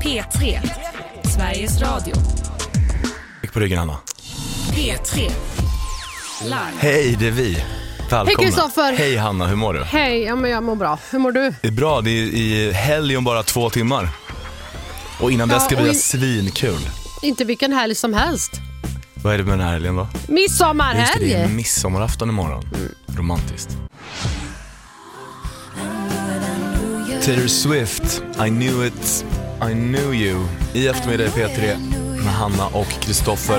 P3, Sveriges Radio. Gick på ryggen, Anna. P3 Live. Hej, det är vi. Välkomna. Hej Kristoffer. Hej Hanna, hur mår du? Hej, ja, men jag mår bra. Hur mår du? Det är bra, det är i helg om bara 2 timmar. Och innan dess ska vi ha svinkul. Inte vilken helg som helst. Vad är det med den här helgen då? Midsommarhelg. Just det är midsommarafton imorgon. Romantiskt. Taylor Swift, I knew it, I knew you. I eftermiddag i P3 med Hanna och Kristoffer.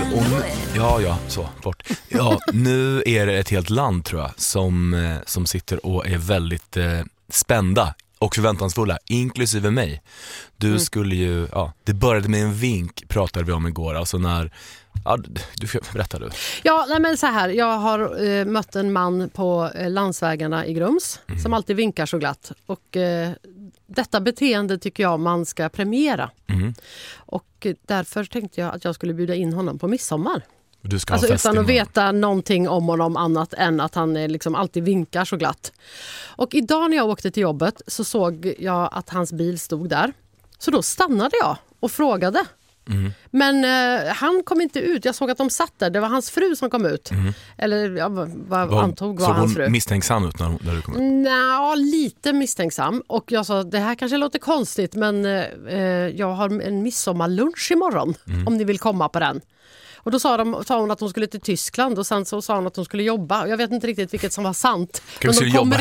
Nu är det ett helt land, tror jag, som sitter och är väldigt spända och förväntansfulla, inklusive mig. Du skulle ju, det började med en vink, pratade vi om igår. Alltså när, berättar du. Ja, nej, men så här, jag har mött en man på landsvägarna i Grums som alltid vinkar så glatt. Och detta beteende tycker jag man ska premiera. Och därför tänkte jag att jag skulle bjuda in honom på midsommar. Du ska alltså utan att imorgon. veta någonting om honom annat än att han liksom alltid vinkar så glatt. Och idag när jag åkte till jobbet så såg jag att hans bil stod där. Så då stannade jag och frågade. Men han kom inte ut. Jag såg att de satt där. Det var hans fru som kom ut. Eller vad antog var hans fru. Såg hon misstänksam ut när du kom ut? Nej, lite misstänksam. Och jag sa, det här kanske låter konstigt, men jag har en midsommarlunch imorgon. Om ni vill komma på den. Och då sa hon att hon skulle till Tyskland. Och sen så sa hon att hon skulle jobba. Och jag vet inte riktigt vilket som var sant. Hon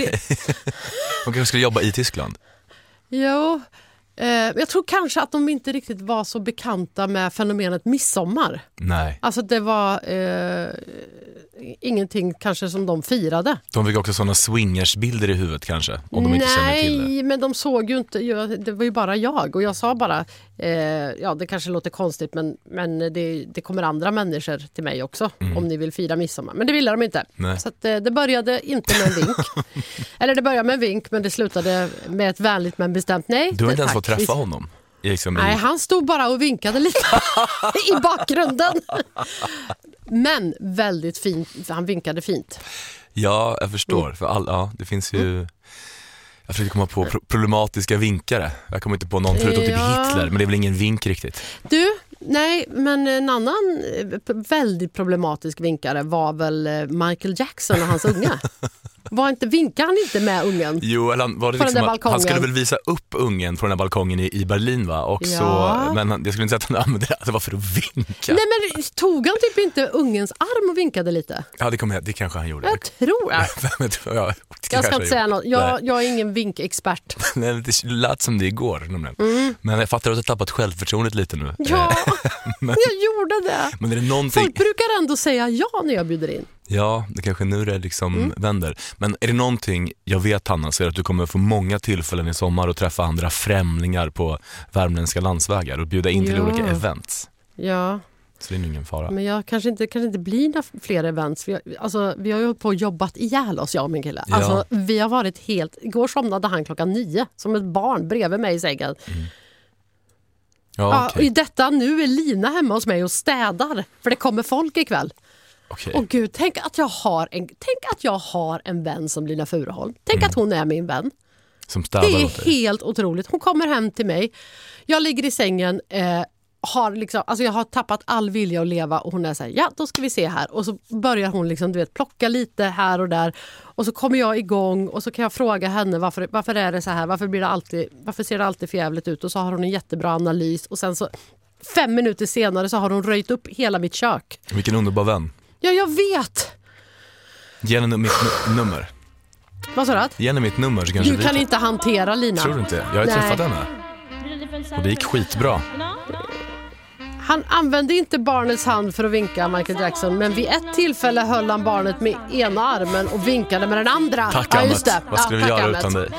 kanske skulle jobba i Tyskland? Jo. Jag tror kanske att de inte riktigt var så bekanta med fenomenet midsommar. Nej. Alltså det var ingenting kanske som de firade. De fick också sådana swingersbilder i huvudet kanske, om de inte känner till det. Nej, men de såg ju inte, det var ju bara jag. Och jag sa bara, det kanske låter konstigt, men det kommer andra människor till mig också om ni vill fira midsommar. Men det ville de inte. Nej. Så att, det började inte med en vink. Eller det började med en vink, men det slutade med ett vänligt men bestämt nej. Du har inte ens fått träffa honom? Nej, han stod bara och vinkade lite i bakgrunden. Men väldigt fint, han vinkade fint. Ja, jag förstår. För det finns ju... Jag försöker komma på problematiska vinkare. Jag kommer inte på någon förutom typ Hitler, men det är väl ingen vink riktigt. Du, nej, men en annan väldigt problematisk vinkare var väl Michael Jackson och hans unga. Vinkade han inte med ungen? Jo, eller var det liksom att han skulle väl visa upp ungen från den där balkongen i Berlin, va? Och så, men jag skulle inte säga att han använde det. Alltså, varför att vinka? Nej, men tog han typ inte ungens arm och vinkade lite? Ja, det kanske han gjorde. Jag tror det. Jag ska inte säga något. Jag är ingen vinkexpert. Nej, det lät som det igår. Men jag fattar att du har tappat självförtroendet lite nu. Ja, men jag gjorde det. Men är det någonting... Folk brukar ändå säga ja när jag bjuder in. Ja, det kanske nu det liksom vänder. Men är det någonting jag vet, Hanna, så är det att du kommer få många tillfällen i sommar och träffa andra främlingar på värmländska landsvägar och bjuda in till olika events. Ja. Så det är ingen fara. Men jag kanske inte blir några fler events. Vi har ju hållit på och jobbat ihjäl oss, jag och min kille. Ja. Alltså, vi har varit igår somnade han 9:00 som ett barn bredvid mig i sängen. Ja, okay. I detta nu är Lina hemma hos mig och städar. För det kommer folk ikväll. Okay. Och gud, tänk att jag har en vän som Lina Furuholm. Tänk att hon är min vän. Som städar. Det är helt otroligt. Hon kommer hem till mig. Jag ligger i sängen, jag har tappat all vilja att leva och hon är så här, ja, då ska vi se här. Och så börjar hon plocka lite här och där. Och så kommer jag igång och så kan jag fråga henne varför är det så här? Varför ser det alltid för jävligt ut? Och så har hon en jättebra analys. Och sen så 5 minuter senare så har hon röjt upp hela mitt kök. Vilken underbar vän. Ja, jag vet. Ge henne mitt nummer. Vad sa du? Ge henne mitt nummer så kanske du kan inte hantera Lina. Tror du inte? Jag har träffat henne. Och det gick skitbra. Han använde inte barnets hand för att vinka, Michael Jackson. Men vid ett tillfälle höll han barnet med ena armen och vinkade med den andra. Tack, Ahmet. Vad skulle vi göra utan dig?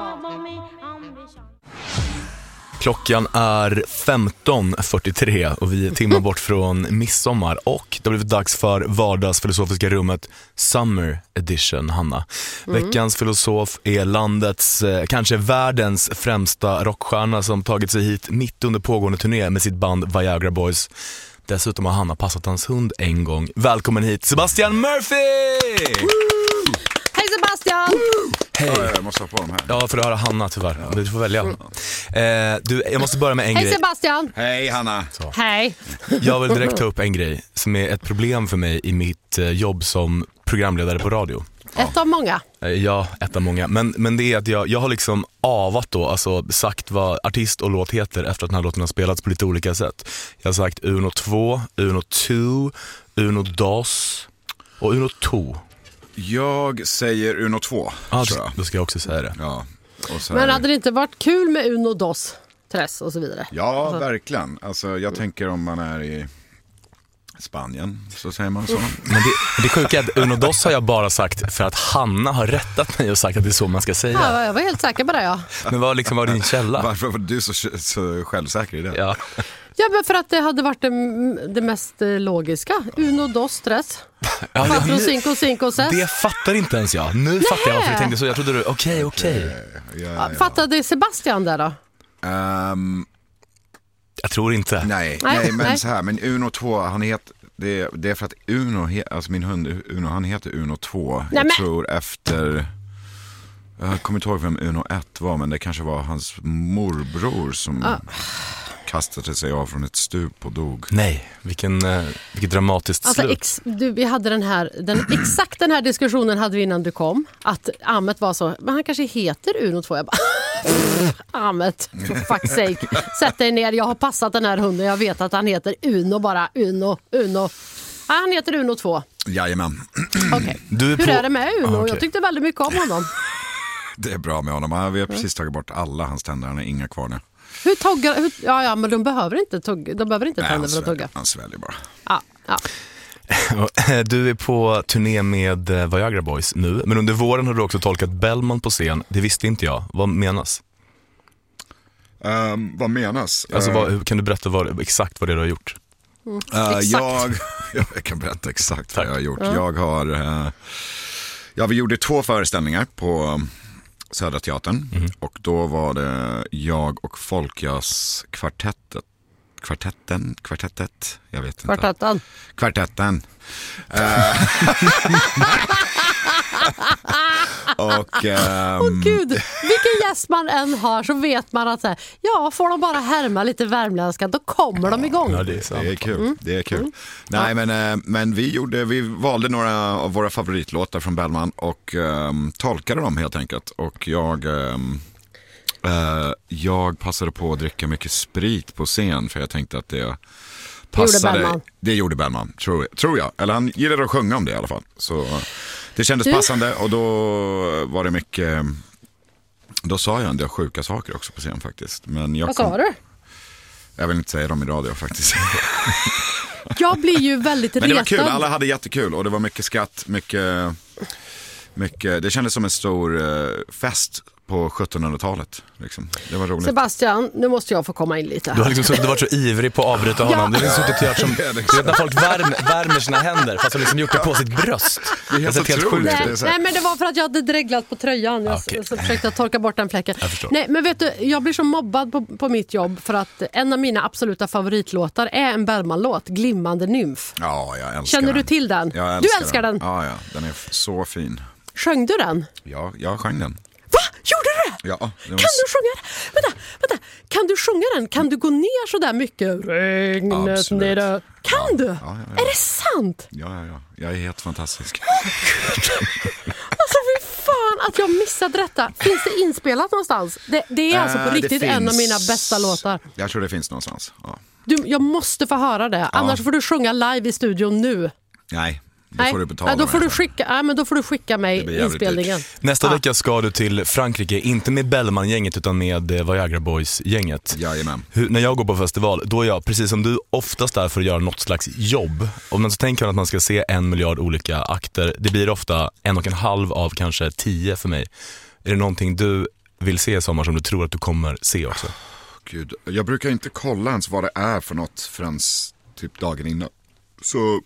Klockan är 15:43 och vi är timmar bort från midsommar. Och det har blivit dags för vardagsfilosofiska rummet Summer Edition, Hanna. Veckans filosof är landets, kanske världens främsta rockstjärna som tagit sig hit mitt under pågående turné med sitt band Viagra Boys. Dessutom har Hanna passat hans hund en gång. Välkommen hit, Sebastian Murphy! Hej Sebastian! Hej. Jag måste ha på dem här. Ja, för att höra Hanna tyvärr. Du får välja. Jag måste börja med en Hej grej. Sebastian! Hej Hanna. Hej! Jag vill direkt ta upp en grej som är ett problem för mig i mitt jobb som programledare på radio. Ett av många. Ja, ett av många. Men det är att jag har liksom avat då, alltså sagt vad artist och låt heter efter att den här låten har spelats på lite olika sätt. Jag har sagt Uno 2, Uno 2, Uno dos och Uno 2. Jag säger Uno 2. Då ska jag också säga det. Ja. Och så Men hade det inte varit kul med Uno dos, tres och så vidare? Ja, verkligen. Alltså, jag tänker om man är i Spanien, så säger man så. Men det sjuka är att Uno dos har jag bara sagt för att Hanna har rättat mig och sagt att det är så man ska säga. Ja, jag var helt säker på det, ja. Men vad liksom var din källa? Varför var du så självsäker i det? Ja. Ja, men för att det hade varit det mest logiska. Uno dos, tres. Ja, Quattro, cinco, cinco, ses. det fattar inte ens jag. Nu fattar jag varför jag tänkte så. Jag trodde du, okej. Ja. Fattade Sebastian där då? Jag tror inte. Nej, men så här, men Uno 2, han heter, det är för att Uno, alltså min hund Uno, han heter Uno 2. Jag tror efter, jag kommer inte ihåg vem Uno 1 var, men det kanske var hans morbror som kastade sig av från ett stup och dog. Nej, vilket dramatiskt slut. Vi hade exakt den här diskussionen hade vi innan du kom. Att Ahmet var så, men han kanske heter Uno 2. Jag bara, Ahmet, for fuck's sake. Sätt dig ner, jag har passat den här hunden. Jag vet att han heter Uno, bara Uno. Han heter Uno 2. Jajamän. Okay. Hur är det med Uno? Okay. Jag tyckte väldigt mycket om honom. Det är bra med honom. Vi har precis tagit bort alla hans tänder, han har inga kvar nu. Hur tuggar? Ja, men de behöver inte tänder för att tugga. Han sväljer bara. Ja. Du är på turné med Viagra Boys nu, men under våren har du också tolkat Bellman på scen. Det visste inte jag. Vad menas? Vad menas? Alltså, kan du berätta exakt vad det du har gjort? Jag kan berätta exakt vad jag har gjort. Vi gjorde 2 föreställningar på Södra Teatern. Och då var det jag och Folkjazz kvartettet. Jag vet inte. Kvartetten. Gud, vilken gäst man än har så vet man att får de bara härma lite värmländska, då kommer de igång. Ja, det är kul. Det är kul. Nej, men vi valde några av våra favoritlåtar från Bellman och tolkade dem helt enkelt. Och jag passade på att dricka mycket sprit på scen för jag tänkte att det passade. Det gjorde Bellman, tror jag. Eller han gillade att sjunga om det i alla fall. Så det kändes passande och då var det mycket. Då sa jag en del sjuka saker också på scen faktiskt. Men vad sa du? Jag vill inte säga dem i radio faktiskt. Jag blir ju väldigt retad. Men det var kul, alla hade jättekul och det var mycket skratt, mycket. Det kändes som en stor fest på 1700-talet liksom. Det var roligt. Sebastian, nu måste jag få komma in lite här. Du har liksom varit så ivrig på att avbryta honom. Du har liksom suttit och gjort som när folk värmer sina händer fast har liksom gjort det på sitt bröst. Det är helt sjukt. Nej, men det var för att jag hade dreglat på tröjan. Jag försökte torka bort den fläcken. Nej, men vet du, jag blir så mobbad på mitt jobb för att en av mina absoluta favoritlåtar är en Bellman-låt, Glimmande nymf. Ja, jag älskar Känner den. du till den? Du älskar den? Ja, den är så fin. Sjöng du den? Ja, jag sjöng den. Va? Gjorde du det? Ja. Kan du sjunga den? Vänta. Kan du sjunga den? Kan du gå ner så där mycket? Regnet nere. Kan du? Ja. Är det sant? Ja. Jag är helt fantastisk. Alltså fy fan att jag missade detta. Finns det inspelat någonstans? Det är alltså på riktigt en av mina bästa låtar. Jag tror det finns någonstans. Ja. Jag måste få höra det. Annars får du sjunga live i studion nu. Nej. Då får du betala då får du skicka mig inspelningen. Nästa vecka ska du till Frankrike, inte med Bellman-gänget utan med Viagra Boys-gänget. Jajamän. När jag går på festival, då är jag, precis som du, oftast där för att göra något slags jobb. Om man så tänker att man ska se 1 miljard olika akter, det blir ofta 1,5 av kanske 10 för mig. Är det någonting du vill se i sommar som du tror att du kommer se också? Gud, jag brukar inte kolla ens vad det är för något förrän typ dagen innan. Så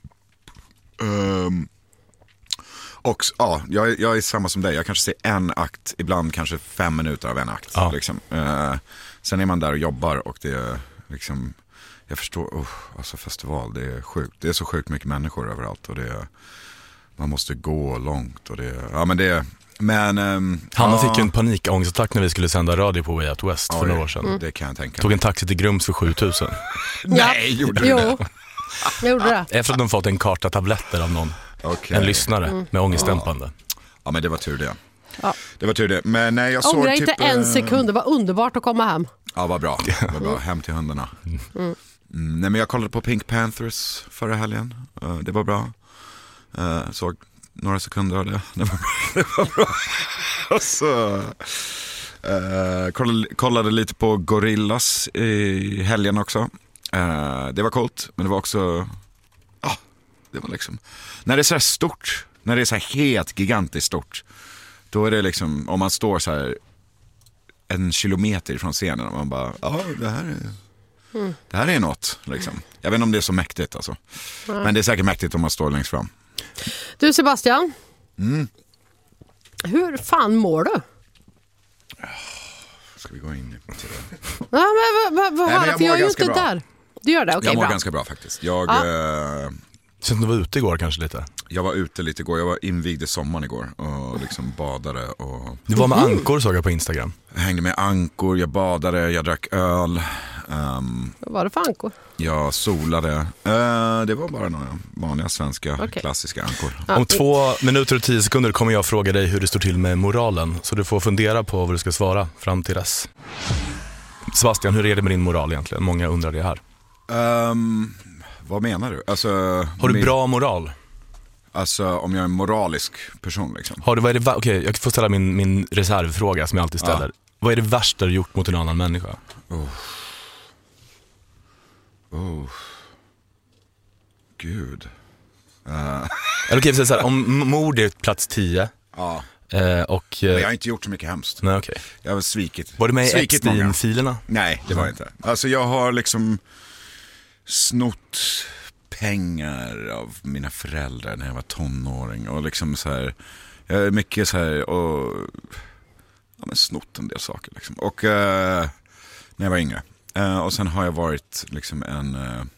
och jag är samma som dig. Jag kanske ser en akt, ibland kanske 5 minuter av en akt liksom. Sen är man där och jobbar och det är liksom, jag förstår, alltså festival, det är sjukt. Det är så sjukt mycket människor överallt och man måste gå långt och Hanna fick ju en panikångestattack när vi skulle sända radio på Way Out West för några år sedan. Det kan jag tänka. Tog en taxi till Grums för 7000. Nej, gjorde du det? Jag gjorde det. Efter att de fått en karta tabletter av någon. En lyssnare med ångestdämpande. Ja, men det var tur det. Ja. Det var tur det. Men nej, jag såg ångrar inte en sekund, det var underbart att komma hem. Ja, vad bra. Hem till hundarna. Nej, men jag kollade på Pink Panthers förra helgen. Det var bra. Såg några sekunder av det. Det var bra. Och så kollade lite på Gorillaz i helgen också. Det var coolt, men det var också det var liksom när det är så här stort, när det är så här helt gigantiskt stort, då är det liksom, om man står så här 1 kilometer från scenen och man bara, det här är något liksom. Jag vet inte om det är så mäktigt alltså. Men det är säkert mäktigt om man står längst fram. Du Sebastian, hur fan mår du? Ska vi gå in till det? Ja, men jag är ju inte bra. Där. Du gör det, okej, jag mår bra. ganska bra faktiskt. Så du var ute igår kanske lite? Jag var ute lite igår. Jag var invigd i sommaren igår och liksom badade och... Du var med ankor, såg jag på Instagram. Jag hängde med ankor, jag badade, jag drack öl. Vad var det för ankor? Jag solade. Det var bara några vanliga svenska klassiska ankor. Om 2 minuter och 10 sekunder kommer jag fråga dig hur det står till med moralen. Så du får fundera på vad du ska svara fram till dess. Sebastian, hur är det med din moral egentligen? Många undrar det här. Vad menar du? Alltså, har du bra moral? Alltså om jag är en moralisk person liksom. Okej, jag får ställa min reservfråga som jag alltid ställer. Ja. Vad är det värsta du gjort mot en annan människa? Gud. Okej, så här, om mord är plats 10. Ja. Och, jag har inte gjort så mycket hemskt. Nej, okay. Jag har svikit. Var du med i Epstein-filerna? Nej, det var jag inte. Alltså jag har liksom snott pengar av mina föräldrar när jag var tonåring. Och liksom så här, jag är mycket så här och snott en del saker liksom. Och när jag var yngre. Och sen har jag varit liksom en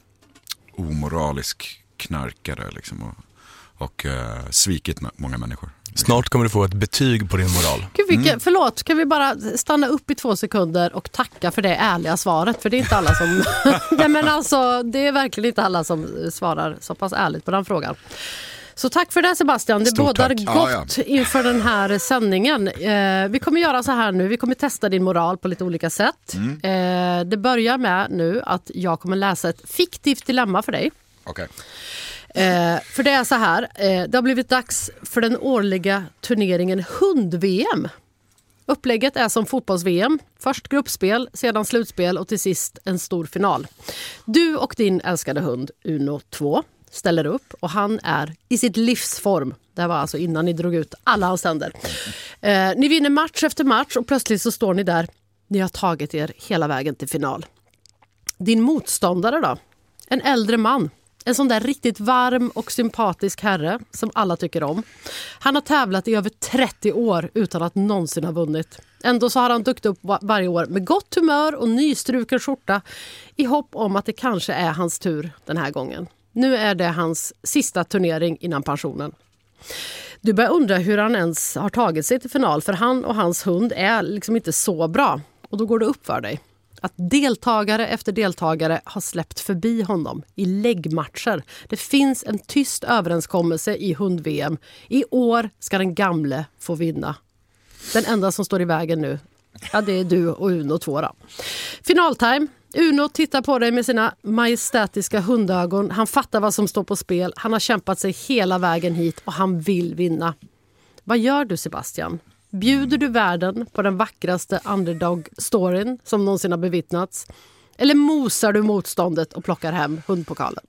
omoralisk knarkare liksom och svikit många människor. Snart kommer du få ett betyg på din moral. Gud, förlåt, kan vi bara stanna upp i 2 sekunder och tacka för det ärliga svaret? För det är inte alla som... Nej, men alltså, det är verkligen inte alla som svarar så pass ärligt på den frågan. Så tack för det Sebastian, det bådar gott inför den här sändningen. Vi kommer göra så här nu, vi kommer testa din moral på lite olika sätt. Det börjar med nu att jag kommer läsa ett fiktivt dilemma för dig. Okej. För det är så här, det har blivit dags för den årliga turneringen hund-VM. Upplägget är som fotbolls-VM. Först gruppspel, sedan slutspel och till sist en stor final. Du och din älskade hund Uno 2 ställer upp och han är i sitt livsform. Det var alltså innan ni drog ut alla hans tänder. Ni vinner match efter match och plötsligt så står ni där. Ni har tagit er hela vägen till final. Din motståndare då? En äldre man. En sån där riktigt varm och sympatisk herre som alla tycker om. Han har tävlat i över 30 år utan att någonsin ha vunnit. Ändå så har han dykt upp varje år med gott humör och nystruken skjorta i hopp om att det kanske är hans tur den här gången. Nu är det hans sista turnering innan pensionen. Du börjar undra hur han ens har tagit sig till final, för han och hans hund är liksom inte så bra. Och då går det upp för dig att deltagare efter deltagare har släppt förbi honom i läggmatcher. Det finns en tyst överenskommelse i hund-VM. I år ska den gamle få vinna. Den enda som står i vägen nu, det är du och Uno 2 då. Finaltime. Uno tittar på dig med sina majestätiska hundögon. Han fattar vad som står på spel. Han har kämpat sig hela vägen hit och han vill vinna. Vad gör du Sebastian? Bjuder du världen på den vackraste underdog-storyn som någonsin har bevittnats? Eller mosar du motståndet och plockar hem hundpokalen?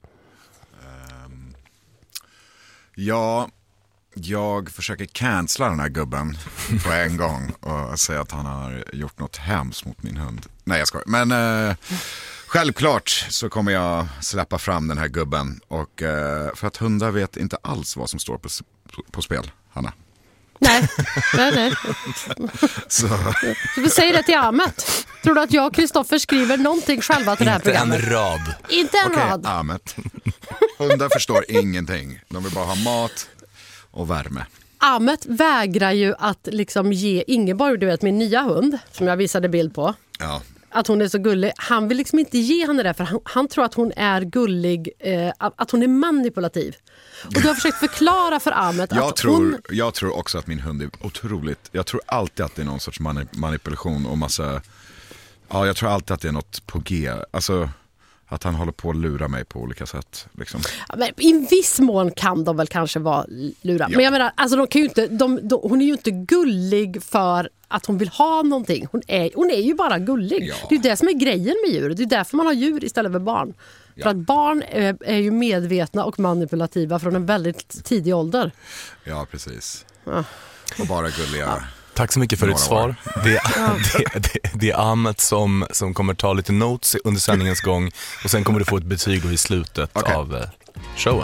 Ja, jag försöker cancella den här gubben på en gång och säga att han har gjort något hemskt mot min hund. Nej, jag skojar. Men självklart så kommer jag släppa fram den här gubben. Och, för att hundar vet inte alls vad som står på spel, Hanna. Nej. Så du säger det till Ahmet. Tror du att jag och Kristoffer skriver någonting själva till det här programmet? Inte en rad. Inte en rad. Ahmet. Hundar förstår ingenting. De vill bara ha mat och värme. Ahmet vägrar ju att liksom ge Ingeborg, du vet, min nya hund som jag visade bild på. Ja. Att hon är så gullig. Han vill liksom inte ge henne det, för han tror att hon är gullig, att hon är manipulativ. Och du har försökt förklara för Ahmet att jag tror också att min hund är otroligt. Jag tror alltid att det är någon sorts manipulation och massa. Ja, jag tror alltid att det är något på G. Alltså att han håller på att lura mig på olika sätt. Liksom. Ja, men i viss mån kan de väl kanske vara lura. Ja. Men jag menar, alltså de kan ju inte, hon är ju inte gullig för att hon vill ha någonting. Hon är ju bara gullig. Ja. Det är ju det som är grejen med djur. Det är därför man har djur istället för barn. Ja. För att barn är ju medvetna och manipulativa från en väldigt tidig ålder. Ja, precis. Ja. Och bara gulliga. Ja. Tack så mycket för ditt svar. Det är Ahmet som kommer ta lite notes under sändningens gång och sen kommer du få ett betyg i slutet av showen.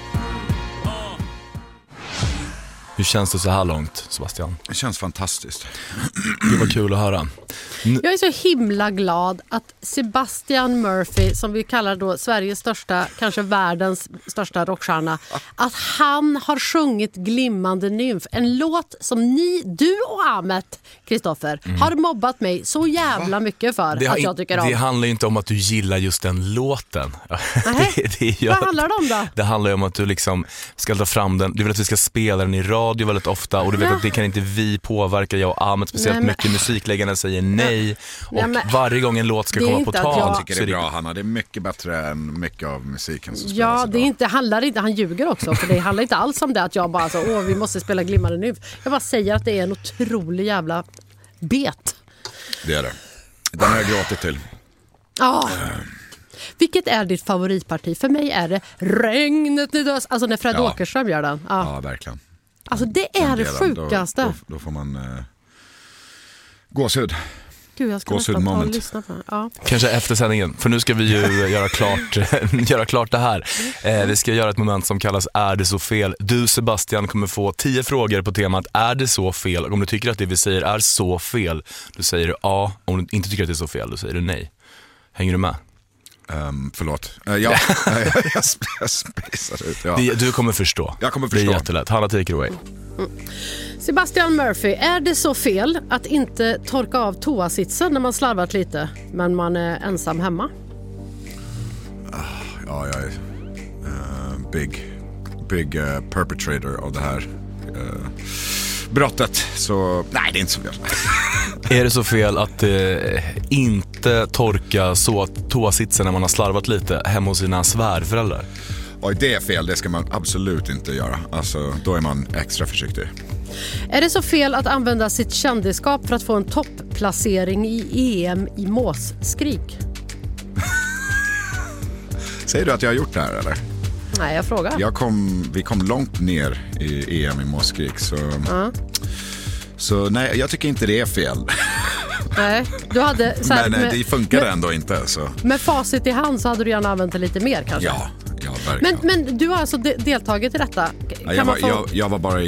Hur känns det så här långt, Sebastian? Det känns fantastiskt. Det var kul att höra. Jag är så himla glad att Sebastian Murphy, som vi kallar då Sveriges största, kanske världens största rockstjärna, att han har sjungit Glimmande nymf. En låt som du och Ahmet, Kristoffer, har mobbat mig så jävla mycket för att jag tycker om. Det handlar ju inte om att du gillar just den låten. Vad handlar det om då? Det handlar ju om att du liksom ska ta fram den. Du vill att vi ska spela den i radio väldigt ofta och du vet att det kan inte vi påverka, jag och Ahmet speciellt mycket. Musikläggarna säger nej. Och varje gång en låt ska komma på tal. Jag tycker det är bra, Hanna. Det är mycket bättre än mycket av musiken som spelas idag. Handlar inte, han ljuger också. För det handlar inte alls om det att jag bara så, vi måste spela Glimmande nu. Jag bara säger att det är en otrolig jävla bet. Det är det. Den har jag gråtit till. Ja. Vilket är ditt favoritparti? För mig är det Regnet i dös. Alltså när Fred Åkerström gör den. Ja, verkligen. Alltså det är det sjukaste. Då får man gåshud. Gud, jag ska nästan ta och lyssna på den. Ja. Kanske efter sändningen, för nu ska vi ju göra klart det här. Vi ska göra ett moment som kallas Är det så fel? Du, Sebastian, kommer få 10 frågor på temat Är det så fel? Och om du tycker att det vi säger är så fel, då säger du ja. Om du inte tycker att det är så fel, då säger du nej. Hänger du med? Förlåt. Jag spejsar ut. Ja. Du kommer förstå. Jag kommer förstå. Det är jättelätt. Hanna, take it away. Sebastian Murphy, är det så fel att inte torka av toasitsen när man slarvat lite men man är ensam hemma? Ja, jag är big perpetrator av det här brottet. Så nej, det är inte så fel. Är det så fel att inte torka toasitsen när man har slarvat lite hemma hos sina svärföräldrar? Oj, det är fel, det ska man absolut inte göra. Alltså, då är man extra försiktig. Är det så fel att använda sitt kändisskap för att få en toppplacering i EM i måsskrik? Säger du att jag har gjort det här, eller? Nej, jag frågar. Vi kom långt ner i EM i måsskrik, så nej, jag tycker inte det är fel. Nej, du hade så här, men det funkade ändå inte. Så. Med facit i hand så hade du gärna använt det lite mer kanske. Ja, verkligen. Men du har alltså deltagit i detta? Jag var bara i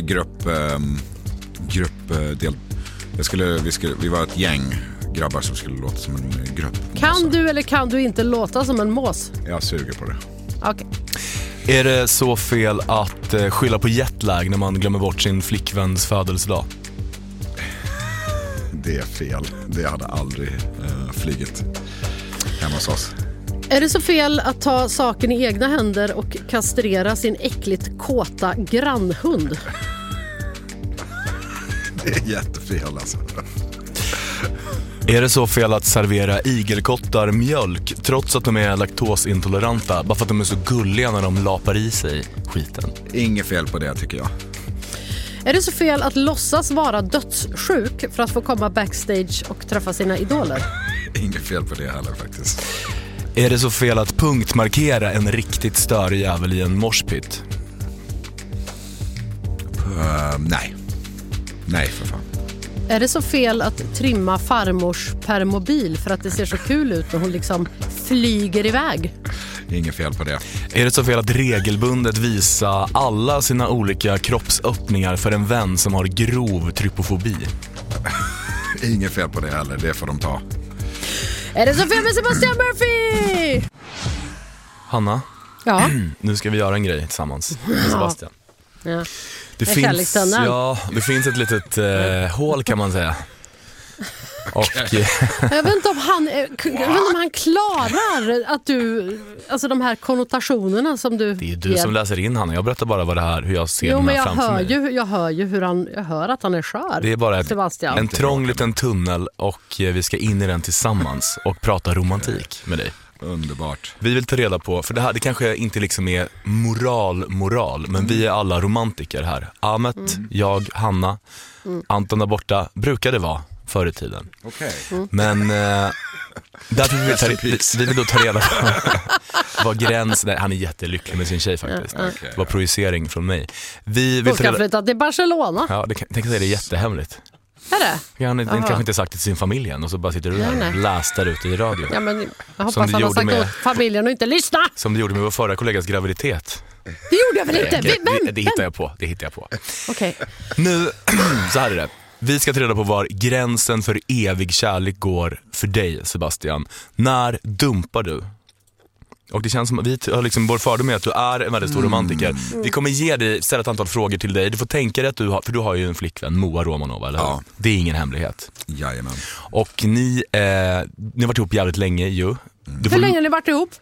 vi var ett gäng grabbar som skulle låta som en grupp. Kan du eller kan du inte låta som en mås? Jag suger på det. Okej. Är det så fel att skylla på jetlag när man glömmer bort sin flickväns födelsedag? Det är fel. Det hade aldrig flygit hemma hos oss. Är det så fel att ta saken i egna händer och kastrera sin äckligt kåta grannhund? Det är jättefel alltså. Är det så fel att servera igelkottar mjölk trots att de är laktosintoleranta bara för att de är så gulliga när de lapar i sig skiten? Inget fel på det tycker jag. Är det så fel att låtsas vara dödssjuk för att få komma backstage och träffa sina idoler? Inget fel på det heller faktiskt. Är det så fel att punktmarkera en riktigt större jävel i en moshpit? Nej, för fan. Är det så fel att trimma farmors permobil för att det ser så kul ut när hon liksom flyger iväg? Inget fel på det. Är det så fel att regelbundet visa alla sina olika kroppsöppningar för en vän som har grov trypofobi? Inget fel på det heller, det får de ta. Är det så fel med Sebastian Murphy? Hanna? Ja? Nu ska vi göra en grej tillsammans med Sebastian. Ja. Det finns ett litet hål kan man säga. Och, jag vet inte om han klarar att du, alltså de här konnotationerna som du. Det är du som läser in, Hanna. Jag berättar bara hur jag ser den här framför mig. Jag hör ju jag hör att han är skör. Det är bara en trång liten tunnel och vi ska in i den tillsammans och prata romantik med dig. Underbart. Vi vill ta reda på, för det kanske inte liksom är moral, men vi är alla romantiker här. Ahmet, jag, Hanna, Anton där borta brukade vara förr i tiden. Okay. Men därför vi vill då ta reda på vad gränsen. Han är jättelycklig med sin tjej faktiskt. Det var projicering från mig. Vi vill ska flytta till Barcelona. Ja, tänk att det är jättehemligt. Är det? Han kanske inte sagt det till sin familj än och så bara sitter du där och läst där ute i radio. Ja, men jag hoppas han har sagt åt familjen och inte lyssna. Som du gjorde med vår förra kollegas graviditet. Det gjorde jag väl inte? Det hittar jag på. Okej. Nu, så här är det. Vi ska ta reda på var gränsen för evig kärlek går för dig, Sebastian. När dumpar du? Och det känns som att vi har liksom vår fördom med att du är en väldigt stor romantiker. Vi kommer ställa ett antal frågor till dig. Du får tänka dig att för du har ju en flickvän, Moa Romanova, eller? Ja. Det är ingen hemlighet. Jajamän. Och ni har varit ihop jävligt länge ju. Hur länge har ni varit ihop?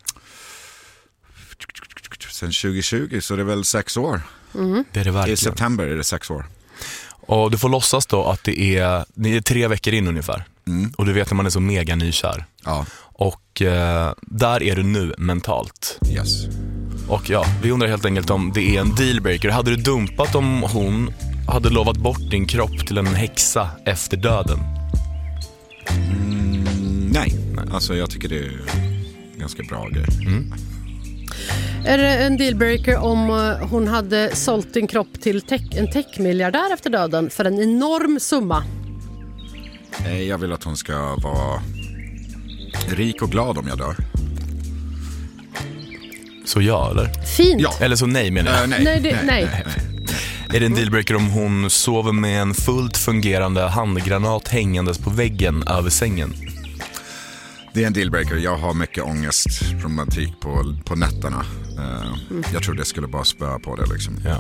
Sen 2020, så det är väl 6 år. Det är det verkligen. I september är det 6 år. Och du får låtsas då att ni är 3 veckor in ungefär. Och du vet att man är så mega nykär. Ja. Och där är du nu mentalt. Yes. Och vi undrar helt enkelt om det är en dealbreaker. Hade du dumpat om hon hade lovat bort din kropp till en häxa efter döden? Nej. Alltså jag tycker det är ganska bra grej. Är det en dealbreaker om hon hade sålt din kropp till en techmiljardär efter döden för en enorm summa? Jag vill att hon ska vara rik och glad om jag dör. Så ja, eller? Fint. Ja. Eller så nej menar jag. Nej. Är det en dealbreaker om hon sover med en fullt fungerande handgranat hängandes på väggen över sängen? Det är en dealbreaker. Jag har mycket ångestromantik på nätterna. Jag tror det skulle bara spöa på det liksom. Ja.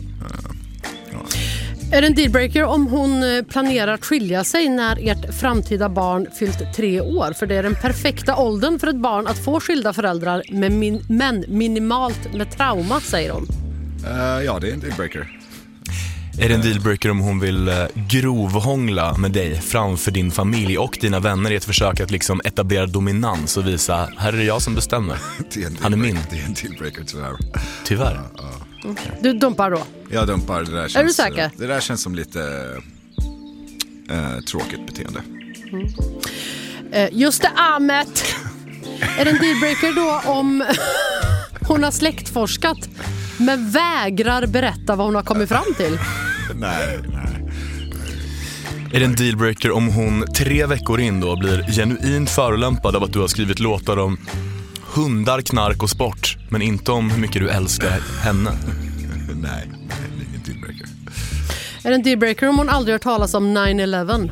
Är det en dealbreaker om hon planerar att skilja sig när ert framtida barn fyllt 3 år? För det är den perfekta åldern för ett barn att få skilda föräldrar men minimalt med trauma, säger hon. Ja, det är en dealbreaker. Är det en dealbreaker om hon vill grovhångla med dig framför din familj och dina vänner i ett försök att liksom etablera dominans och visa, här är det jag som bestämmer. Han är min. Det är en dealbreaker tyvärr. Tyvärr? Okay. Du dumpar då? Jag dumpar. Det där känns, är du säker? Det där känns som lite tråkigt beteende. Just det, Ahmet. Är det en dealbreaker då om hon har släktforskat men vägrar berätta vad hon har kommit fram till? Nej. Är det en dealbreaker om hon 3 veckor in då blir genuint förolämpad av att du har skrivit låtar om hundar, knark och sport, men inte om hur mycket du älskar henne? Nej, det är ingen dealbreaker. Är det en dealbreaker om hon aldrig hört talas om 9/11?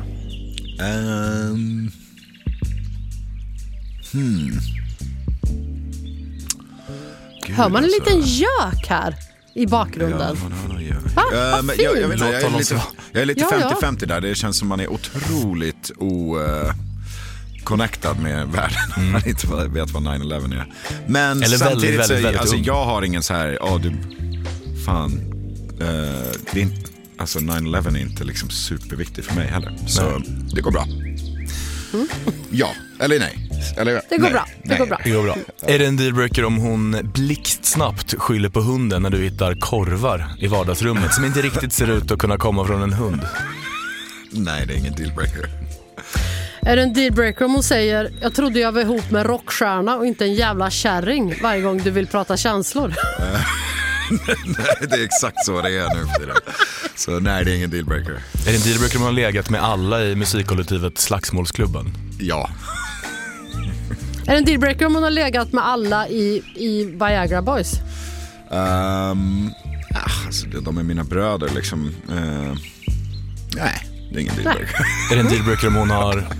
Gud, hör man en liten gök här i bakgrunden? Ja, man hör någon gök. Va? Vad fint. Jag är lite 50-50 där. Det känns som man är otroligt connectad med världen. Man inte vet vad 9/11 är. Men eller samtidigt väldigt alltså, jag har ingen så här, det är inte, alltså 9/11 är inte liksom superviktigt för mig heller. Så det går bra. Ja, eller nej. Eller, det går bra. Det går bra. Är det en dealbreaker om hon blixtsnabbt skyller på hunden när du hittar korvar i vardagsrummet som inte riktigt ser ut att kunna komma från en hund? Nej, det är ingen dealbreaker. Är det en dealbreaker om hon säger, jag trodde jag var ihop med rockstjärna och inte en jävla kärring varje gång du vill prata känslor? Nej, det är exakt så det är nu för tiden. Så nej, det är ingen dealbreaker. Är det en dealbreaker om man har legat med alla i musikkollektivet Slagsmålsklubben? Ja. Är det en dealbreaker om man har legat med alla i Viagra Boys? Alltså, de är mina bröder liksom. Nej, det är ingen dealbreaker. Är det en dealbreaker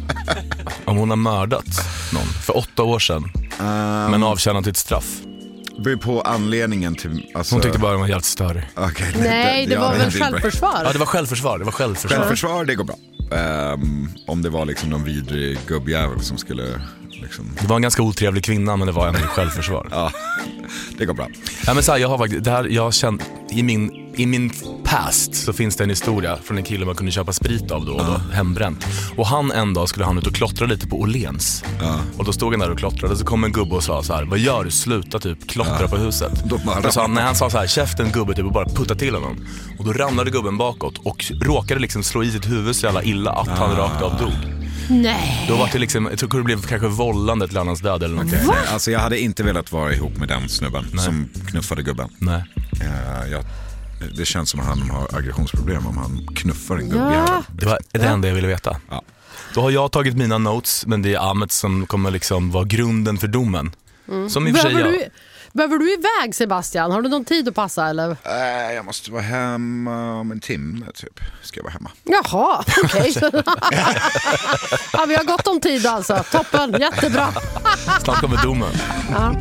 om hon har mördat någon för 8 år sedan men avtjänat ett straff? beror på anledningen till... Alltså... Hon tyckte bara de var helt större. Okay, nej, det var väl självförsvar? Ja, det var självförsvar. Självförsvar, det går bra. Om det var liksom någon vidrig gubbjävel som skulle... Liksom... Det var en ganska otrevlig kvinna, men det var en självförsvar. Ja, det går bra. Ja, men så här, jag har faktiskt, det här, jag har känt i min past så finns det en historia från en kille man kunde köpa sprit av då, och då hembränt. Och han en dag skulle han ut och klottra lite på Åhléns. Och då stod han där och klottrade, så kom en gubbe och sa så här: vad gör du? Sluta typ klottra på huset. Då sa han, när han sa så här, käften gubbe typ, och bara putta till honom. Och då ramlade gubben bakåt och råkade liksom slå i sitt huvud så jävla illa att han rakt av dog. Nej. Då var det liksom, jag tror det blev kanske vållande till annans död eller någonting. Nej, alltså jag hade inte velat vara ihop med den snubben som knuffade gubben. Nej. Det känns som att han har aggressionsproblem om han knuffar en gubbjävel. Det var det enda jag ville veta. Ja. Då har jag tagit mina notes, men det är Ahmet som kommer liksom vara grunden för domen. Som i och för sig behöver du iväg, Sebastian? Har du någon tid att passa eller? Jag måste vara hemma om en timme typ. Ska jag vara hemma. Jaha, okej. Ja, vi har gott om tid alltså. Toppen, jättebra. Snart kommer domen. Ja.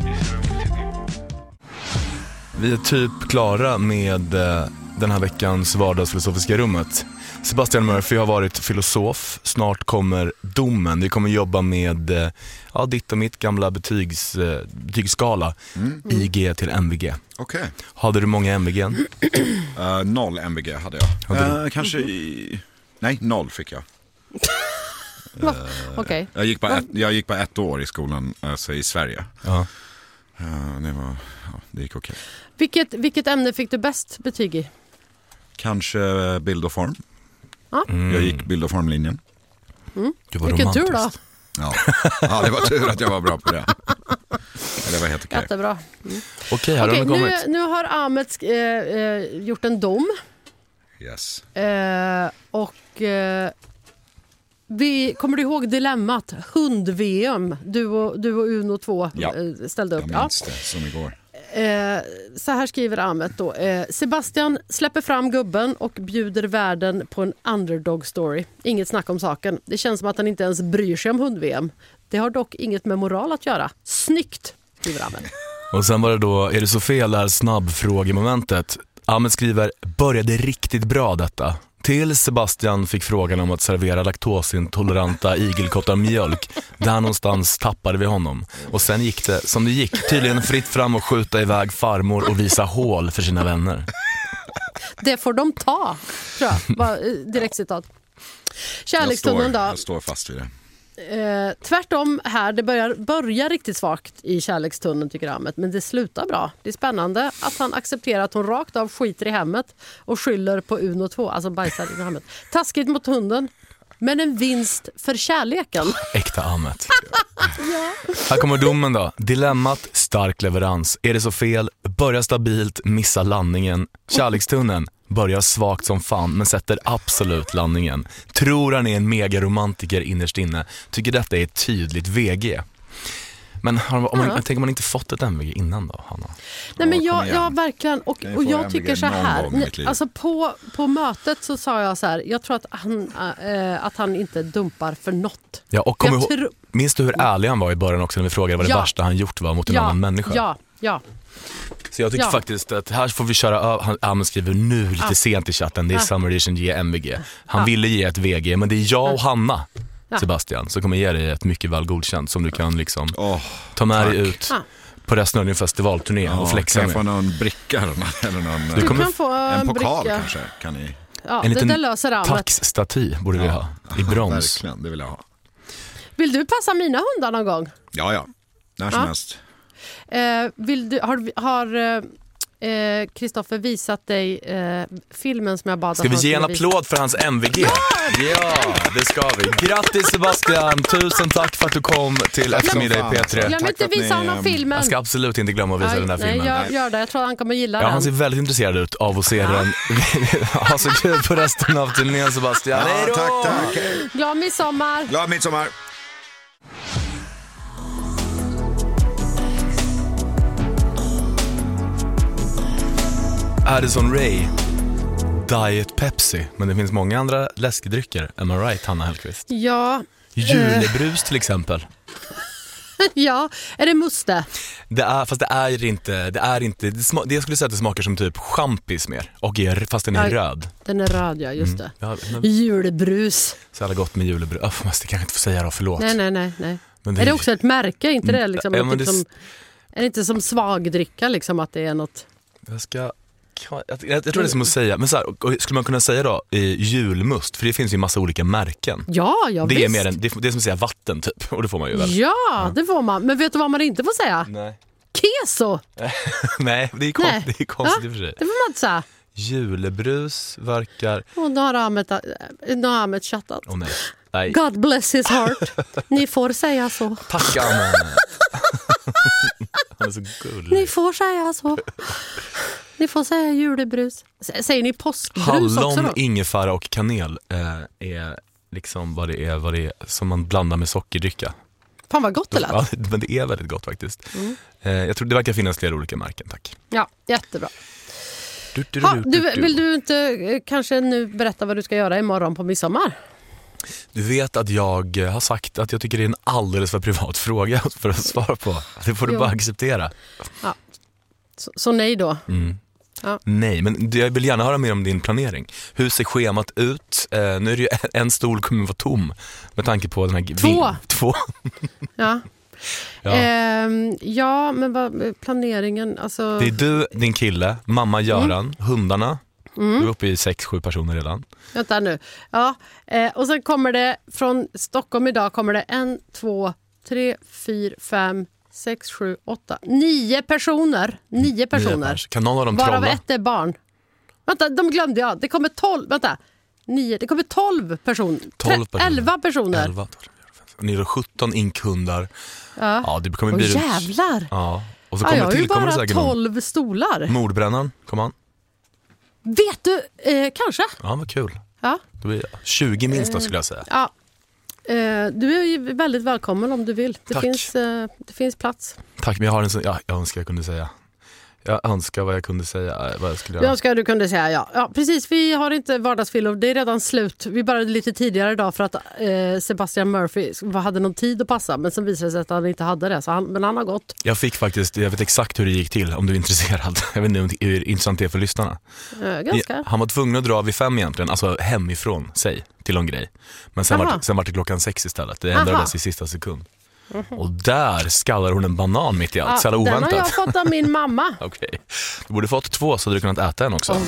Vi är typ klara med den här veckans vardagsfilosofiska rummet. Sebastian Murphy har varit filosof. Snart kommer domen. Vi kommer jobba med ditt och mitt gamla betygsskala. IG till MVG. Okay. Hade du många MVG? 0 MVG hade jag. Kanske nej, 0 fick jag. Okay. Jag gick bara 1 år i skolan, alltså i Sverige. Det gick okej. Vilket ämne fick du bäst betyg i? Kanske bild och form. Jag gick bild och formlinjen. Vilken tur då? Ja, det var tur att jag var bra på det. Det var helt okej. Jättebra. Okej, nu har Ahmet gjort en dom. Yes. Kommer du ihåg dilemmat? Hund-VM. Du och Uno 2 ställde upp. Jag minns det som igår. Så här skriver Ahmet då. Sebastian släpper fram gubben och bjuder världen på en underdog story. Inget snack om saken. Det känns som att han inte ens bryr sig om hund-VM. Det har dock inget med moral att göra. Snyggt, skriver Ahmet. Och sen var det då, är det så fel där snabbfrågemomentet? Ahmet skriver, började riktigt bra detta. Till Sebastian fick frågan om att servera laktosintoleranta igelkottar mjölk. Där någonstans tappade vi honom. Och sen gick det som det gick. Tydligen fritt fram och skjuta iväg farmor och visa hål för sina vänner. Det får de ta, tror jag. Direkt citat. Kärlekstunneln då. Jag står fast vid det. Tvärtom här, det börjar riktigt svagt i kärlekstunneln tycker Ahmet, men det slutar bra. Det är spännande att han accepterar att hon rakt av skiter i hemmet och skyller på Uno 2, alltså bajsar i hemmet. Taskigt mot hunden, men en vinst för kärleken. Äkta Ahmet. Här kommer domen då. Dilemmat, stark leverans. Är det så fel? Börja stabilt, missa landningen. Kärlekstunneln börjar svagt som fan men sätter absolut landningen. Tror han är en megaromantiker innerst inne. Tycker detta är ett tydligt VG. Men jag tänker man inte fått ett MVG innan då, Hanna? Nej, men jag verkligen, och jag tycker så här, alltså på mötet så sa jag så här, jag tror att han inte dumpar för något. Ja, och minns du hur ärlig han var i början också när vi frågade vad det värsta han gjort var mot en annan människa? Ja. Så jag tycker faktiskt att här får vi köra han skriver nu lite sent i chatten, det är Summer Edition ge MVG. Han ville ge ett VG, men det är jag och Hanna, Sebastian, så kommer ge dig ett mycket väl godkänt som du kan liksom ta med dig ut på resten av din festivalturné och flexa med. Kan jag få någon bricka eller någon, du kan få en pokal bricka. Kanske kan ni. En liten taxstaty borde vi ha i brons. Verkligen, det vill jag ha. Vill du passa mina hundar någon gång? Ja, när som helst. Har Kristoffer visat dig filmen som jag bad? Ska vi ge en applåd för hans MVG? Ja, det ska vi. Grattis Sebastian, tusen tack för att du kom till eftermiddag i P3. Glöm inte visa honom filmen. Jag ska absolut inte glömma att visa den här filmen. Jag gör det, jag tror han kommer gilla den. Han ser väldigt intresserad ut av att se den. Ha så kul på resten av turnén, Sebastian. Hej då! Tack. Glad midsommar. Glad midsommar. Addison Rae, Diet Pepsi. Men det finns många andra läskedrycker. Am I right, Hanna Hellqvist? Ja. Julebrus till exempel. Ja, är det muste? Fast det är inte, det jag skulle säga att det smakar som typ champis mer, fast den är röd. Den är röd, ja, just det. Ja, Julebrus. Så jävla gott med julebrus. Det kanske inte få säga då, förlåt. Nej. Men är det också ett märke? Inte det liksom, ja, är det inte som svagdricka liksom, att det är något? Jag tror det är som att säga, men så här, skulle man kunna säga då julmust, för det finns ju massa olika märken. Ja, det visst. är mer det är som att säga vatten typ, och det får man ju väl. Ja, det får man. Men vet du vad man inte får säga? Nej. Keso. Nej, det är konstigt i och för sig. Det får man inte säga. Julebrus verkar... Och nu har Ahmed chattat. Nej. God bless his heart. Ni får säga så. Tack, Ahmed. Han är så gullig. Ni får säga så. Ni får säga julebrus. Säger ni påskbrus Hallon, också då? ingefära och kanel är liksom vad det är som man blandar med sockerdricka. Fan vad gott det lät. Ja, men det är väldigt gott faktiskt. Jag tror det verkar finnas flera olika märken, tack. Ja, jättebra. Vill du inte kanske nu berätta vad du ska göra imorgon på midsommar? Du vet att jag har sagt att jag tycker det är en alldeles för privat fråga för att svara på. Det får du bara acceptera. Ja. Så nej då? Ja. Nej, men jag vill gärna höra mer om din planering. Hur ser schemat ut? Nu är det ju en stol kommer vara tom med tanke på den här... Två. Ja. Ja, men vad planeringen, alltså... Det är du, din kille, mamma Göran, hundarna. Du är uppe i 6-7 personer redan. Vänta nu. Ja, och sen kommer det från Stockholm idag kommer det 1, 2, 3, 4, 5, 6, 7, 8, 9 personer. 9 personer. Kan någon av dem varav trolla? ett är barn. Vänta, de glömde jag. Det kommer 12, vänta. 9, det kommer 12 personer. 11 personer. 11, 12, ni är 17 inkhundar. Ja, det kommer bli... jävlar. Ja. Och så kommer jag har ju bara säkert 12 stolar. Mordbrännaren, kom an. Vet du, kanske. Ja, vad kul. Ja. Det blir 20 minst då, skulle jag säga. Ja. Du är ju väldigt välkommen om du vill. Det finns plats. Tack, men jag har en sån... Ja, jag önskar jag kunde säga. Jag önskar vad jag kunde säga. Vad jag skulle göra. Jag önskar du kunde säga ja. Precis, vi har inte vardagsfyllor. Det är redan slut. Vi började lite tidigare idag för att Sebastian Murphy hade någon tid att passa. Men sen visade det sig att han inte hade det. Men han har gått. Jag vet exakt hur det gick till om du är intresserad. Jag vet inte hur intressant det är för lyssnarna. Ganska. Han var tvungen att dra vid 5 egentligen. Alltså hemifrån sig till någon grej. Men sen var det klockan 6 istället. Det ändrades i sista sekund. Och där skallar hon en banan mitt i allt. Så oväntat. Den har jag fått av min mamma. Okej. Du borde fått 2 så hade du kunnat äta en också.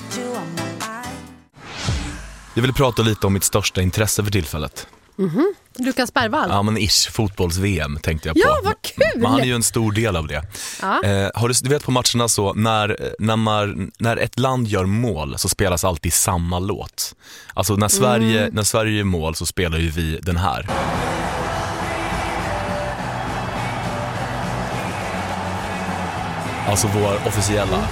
Jag vill prata lite om mitt största intresse för tillfället. Lukas Bergvall. Ja, men fotbolls-VM tänkte jag på. Ja, vad kul! Men han är ju en stor del av det. Ja. Du vet på matcherna så när ett land gör mål så spelas alltid samma låt. Alltså när Sverige gör mål så spelar ju vi den här. Alltså vår officiella.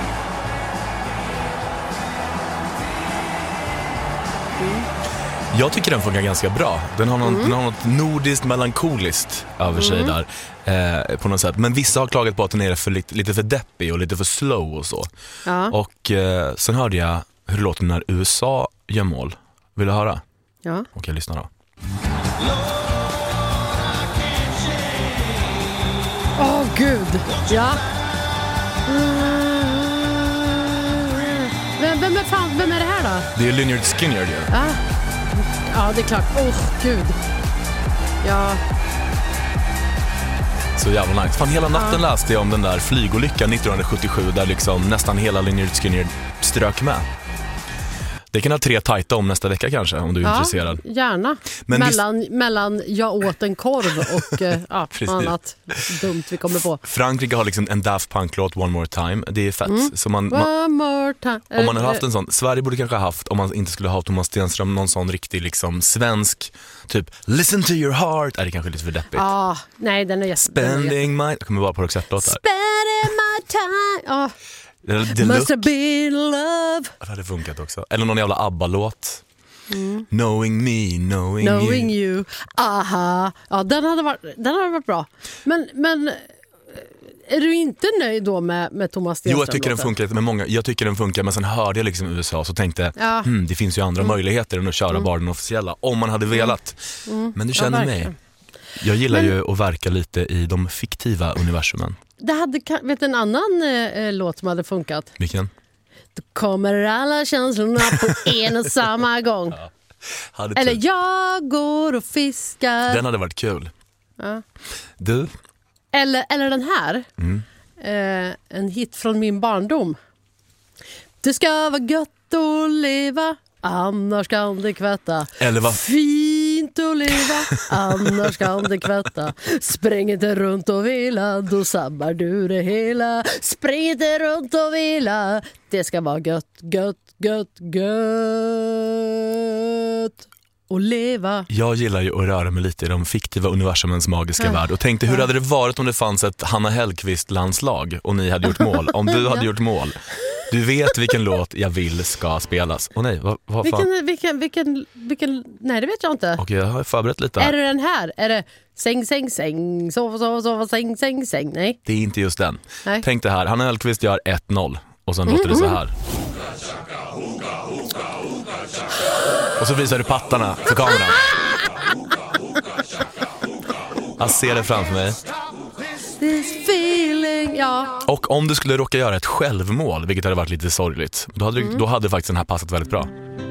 Jag tycker den funkar ganska bra. Den har något nordiskt melankoliskt över sig där på något sätt. Men vissa har klagat på att den är lite för deppig och lite för slow och så. Ja. Och sen hörde jag hur det låter när USA gör mål. Vill du höra? Ja. Okej, lyssna då. Gud. Ja. Vem är det här då? Det är Lynyrd Skynyrd ju. Ja, det är klart. Gud. Ja. Så jävla nice. Fan, hela natten läste jag om den där flygolyckan 1977 där liksom nästan hela Lynyrd Skynyrd strök med. Det kan ha 3 tajta om nästa vecka kanske, om du är intresserad. Gärna. Men mellan jag åt en korv och annat dumt vi kommer på. Frankrike har liksom en Daft Punk-låt, One More Time. Det är fett. Så One More Time. Om man har haft en sån, Sverige borde kanske ha haft, om man inte skulle ha Thomas Stenström, någon sån riktig liksom svensk, typ Listen to your heart. Är det kanske lite för deppigt? Nej, den är Spending my... Jag kommer bara på Roxette-låtar. Spending my time. Must have been love. Det hade funkat också. Eller någon jävla ABBA-låt. Knowing me, knowing you. Aha. Ja, den hade varit bra. Men är du inte nöjd då med Thomas Stenström? Jo, jag tycker den funkar lite med många. Jag tycker den funkar, men sen hörde jag liksom USA så tänkte det finns ju andra möjligheter än att köra bara den officiella om man hade velat. Men du känner mig. Jag gillar ju att verka lite i de fiktiva universumen. Det hade, vet en annan låt som hade funkat. Vilken? Då kommer alla känslorna på en och samma gång. Eller jag går och fiskar. Den hade varit kul. Ja. Du? Eller den här. En hit från min barndom. Det ska vara gött att leva, annars kan det kvätta. Eller vad? Fint att leva, annars kan det kvätta. Spräng inte runt och vila, då sabbar du det hela. Spräng inte runt och vila, det ska vara gött, gött, gött, gött och leva. Jag gillar ju att röra mig lite i de fiktiva universumens magiska värld. Och tänkte, hur hade det varit om det fanns ett Hanna Hellquist-landslag och ni hade gjort mål? Om du hade gjort mål. Du vet vilken låt jag vill ska spelas. Och nej, vad fan? Vilken, nej det vet jag inte. Okej, jag har förberett lite. Är det den här? Är det säng, säng, säng, sova, sova, sova, säng, säng, säng? Nej. Det är inte just den. Nej. Tänk det här, Hanna Hellquist gör 1-0 och sen låter det så här. Och så visar du pattarna för kameran. Jag ser det framför mig. This feeling, ja. Och om du skulle råka göra ett självmål, vilket hade varit lite sorgligt, då hade faktiskt den här passat väldigt bra.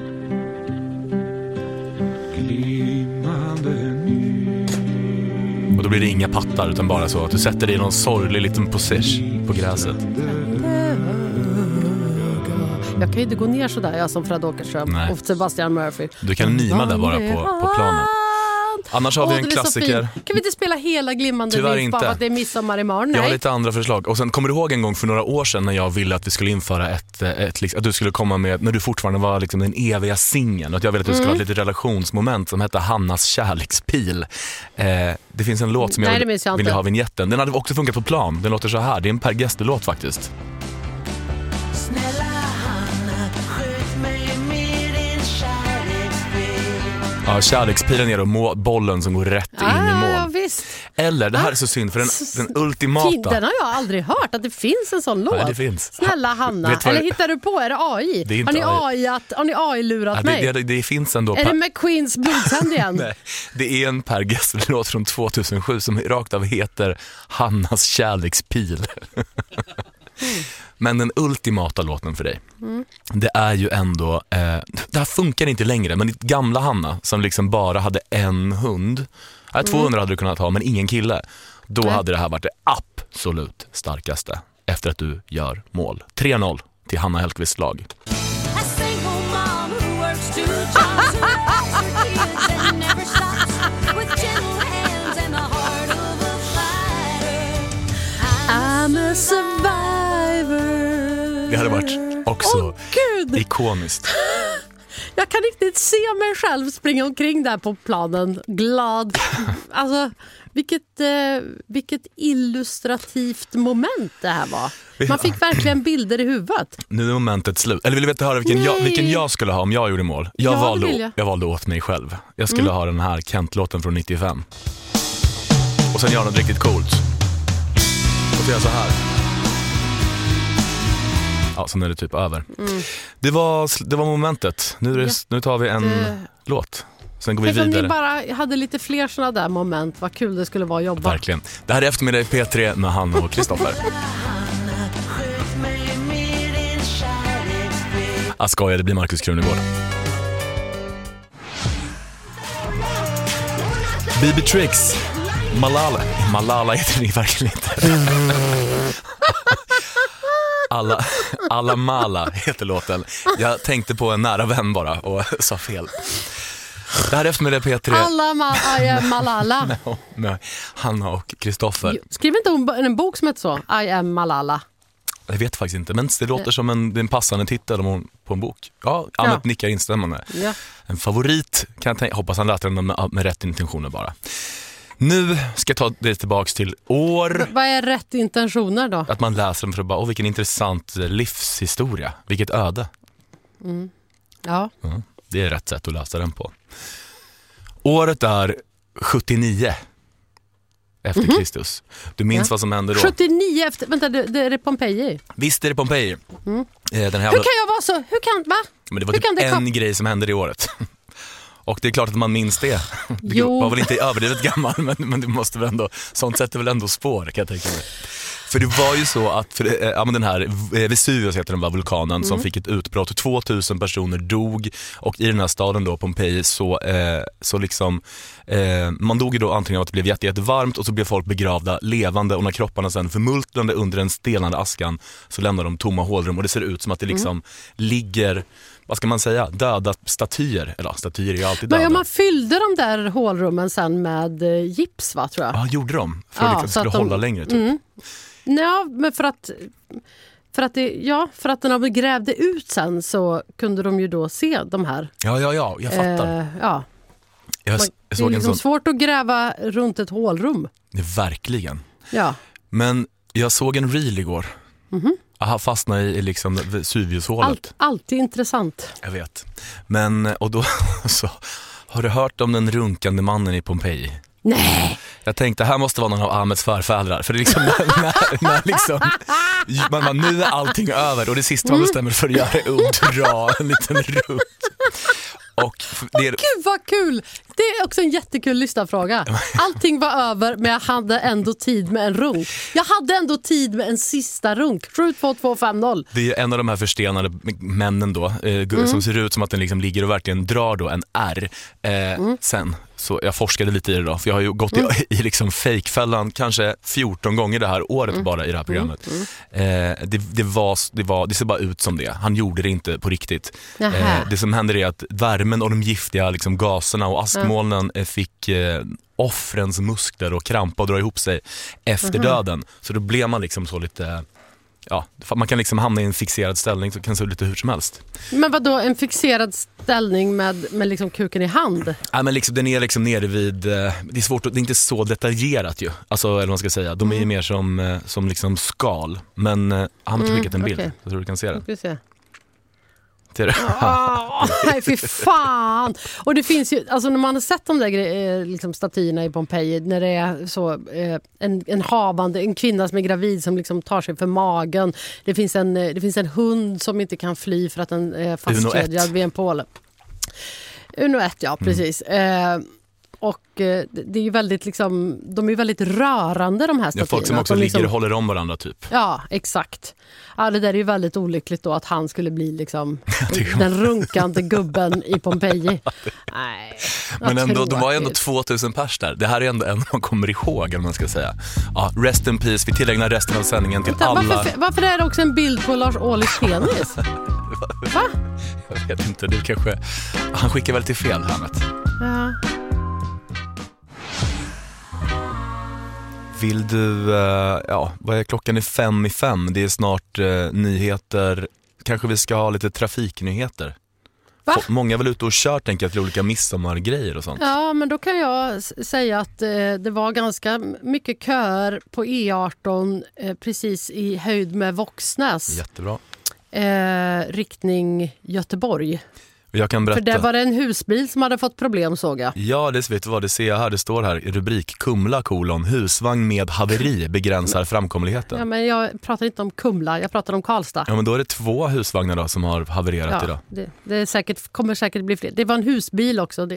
Och då blir det inga pattar utan bara så att du sätter dig i någon sorglig liten position på gräset. Jag kan ju inte gå ner sådär, jag som Fred Åkerström. Nej. Och Sebastian Murphy. Du kan nima där bara på planen. Annars har vi en klassiker. Kan vi inte spela hela Glimmande Tyvärr Vinst bara inte. för att det är midsommar imorgon? Jag har Nej. lite andra förslag. Och sen kommer du ihåg en gång för några år sedan när jag ville att vi skulle införa att du skulle komma med, när du fortfarande var liksom den eviga singeln, och att jag ville att du skulle ha ett litet relationsmoment som hette Hannas kärlekspil. Det finns en låt som jag ville ha vignetten. Den hade också funkat på plan. Den låter så här. Det är en Per Gessle-låt faktiskt. Ja, kärlekspilen är då bollen som går rätt in i mål. Ja, visst. Eller, det här är så synd för den ultimata. Den har jag aldrig hört, att det finns en sån låt. Nej, det finns. Snälla Hanna, eller hittar du på, är det AI? Det är inte har ni AI-lurat mig? Det finns ändå. Är det McQueens blodtänd igen? Nej, det är en Per Gessle-låt från 2007 som rakt av heter Hannas kärlekspil. Men den ultimata låten för dig, det är ju ändå, det här funkar inte längre, men ditt gamla Hanna som liksom bara hade en hund, 200 hade du kunnat ha men ingen kille, då hade det här varit det absolut starkaste efter att du gör mål. 3-0 till Hanna Hellquists lag. I'm a survivor. Det hade varit också ikoniskt. Jag kan riktigt se mig själv springa omkring där på planen, glad. Alltså, vilket illustrativt moment det här var. Man fick verkligen bilder i huvudet. Nu är momentet slut. Eller vill du veta höra vilken jag skulle ha om jag gjorde mål? Jag valde åt mig själv. Jag skulle ha den här Kent-låten från 95. Och sen göra något riktigt coolt. Och så gör jag så här. Ja, sen är det typ över. Det var momentet. Nu tar vi en låt. Sen går vi vidare. Om ni bara hade lite fler såna där moment, vad kul det skulle vara att jobba. Verkligen. Det här är eftermiddag i P3 med Hanna och Kristoffer. Jag skojar, det blir Markus Krunegård. Bibi Tricks. Malala heter det verkligen inte. Alla Mala heter låten. Jag tänkte på en nära vän bara och sa fel. Det här är eftermiddag P3. Malala. Med Hanna och Kristoffer. Skriv inte hon en bok som heter så? I am Malala. Jag vet faktiskt inte, men det låter som en passande titel på en bok. Ja, Annette nickar instämmande. Ja. En favorit, kan jag hoppas han läser den med rätt intentioner bara. Nu ska jag ta det tillbaks till år. Vad är rätt intentioner då? Att man läser den för att bara, vilken intressant livshistoria. Vilket öde. Ja. Det är rätt sätt att läsa den på. Året är 79 efter Kristus. Du minns vad som hände då? 79 efter, vänta, det är Pompeji. Visst är det Pompeji. Hur kan jag vara så? Hur kan, va? Men det var typ en grej som hände det året. Och det är klart att man minns det. Du var väl inte överdrivet gammal, men det måste väl ändå, sånt sätter väl ändå spår, kan jag tänka mig. För det var ju så att den här Vesuvius heter den, var vulkanen som fick ett utbrott. 2000 personer dog, och i den här staden då, Pompeji, så liksom man dog ju då antingen av att det blev jättevarmt, och så blev folk begravda levande, och när kropparna sen förmultnade under den stelnande askan så lämnar de tomma hålrum, och det ser ut som att det liksom ligger, vad ska man säga, döda statyer. Eller statyer är ju alltid döda. Men man fyllde de där hålrummen sen med gips, va, tror jag. Ja, gjorde de? För att det skulle hålla längre typ. Ja, men för att när de grävde ut sen så kunde de ju då se de här. Ja, jag fattar. Jag det såg är liksom svårt att gräva runt ett hålrum. Verkligen. Ja. Men jag såg en reel igår. Jag fastnade i liksom Vesuviushålet. Alltid intressant. Jag vet. Men, och då så har du hört om den runkande mannen i Pompeji? Nej. Jag tänkte, här måste vara någon av Ahmeds förfädrar. För det är liksom, när liksom, nu är allting över, och det sista man bestämmer för att göra är att dra en liten runt. Och Gud vad kul! Det är också en jättekul lyssnarfråga. Allting var över, men jag hade ändå tid med en runk. Jag hade ändå tid med en sista runk. 72250. Det är en av de här förstenade männen då, som ser ut som att den liksom ligger och verkligen drar då en R sen. Så jag forskade lite i det då, för jag har ju gått i liksom fejkfällan kanske 14 gånger det här året bara i det här programmet. Det ser bara ut som det. Han gjorde det inte på riktigt. Det som händer är att värmen och de giftiga liksom gaserna och askmolnen fick offrens muskler och krampa och dra ihop sig efter döden. Så då blev man liksom så lite... Ja, man kan liksom hamna i en fixerad ställning, så kan det se ut lite hur som helst. Men vad då, en fixerad ställning med liksom kuken i hand? Ja, men liksom, den är liksom nere vid, det är svårt, det är inte så detaljerat ju. Alltså, eller vad man ska säga, de är ju mer som liksom skal. Men han har skickat en bild, jag tror du kan se den. Ska se. Nej, fy fan. Och det finns ju, alltså när man har sett de där liksom statyerna i Pompeji, när det är så en kvinna som är gravid som liksom tar sig för magen. Det finns en hund som inte kan fly för att den är fastkedjad vid en påle. Uno 1, ja, precis. Och det är ju väldigt liksom, de är väldigt rörande, de här statyerna. Ja, folk som också ligger och håller om varandra typ. Ja, exakt. Ja, det där är ju väldigt olyckligt då, att han skulle bli liksom den runkande gubben i Pompeji. Nej. Men ändå, de var ju ändå 2000 pers där. Det här är ändå en man kommer ihåg, om man ska säga. Ja, rest in peace. Vi tillägnar resten av sändningen till alla. Varför är det också en bild på Lars Ohlys penis? Va? Jag vet inte, det kanske... Han skickar väl till fel här. Ja. Vill du, vad är klockan? Är 5:05. Det är snart nyheter. Kanske vi ska ha lite trafiknyheter. Va? Många är väl ute och kör, tänker jag, till olika midsommargrejer och sånt. Ja, men då kan jag säga att det var ganska mycket köer på E18 precis i höjd med Våxnäs. Jättebra. Riktning Göteborg. Jag kan berätta. För det var en husbil som hade fått problem, såg jag. Ja, det vet du vad, det ser jag här. Det står här i rubrik: Kumla : husvagn med haveri begränsar framkomligheten. Ja, men jag pratar inte om Kumla, jag pratar om Karlstad. Ja, men då är det 2 husvagnar då som har havererat idag. Det är säkert, kommer säkert bli fler. Det var en husbil också.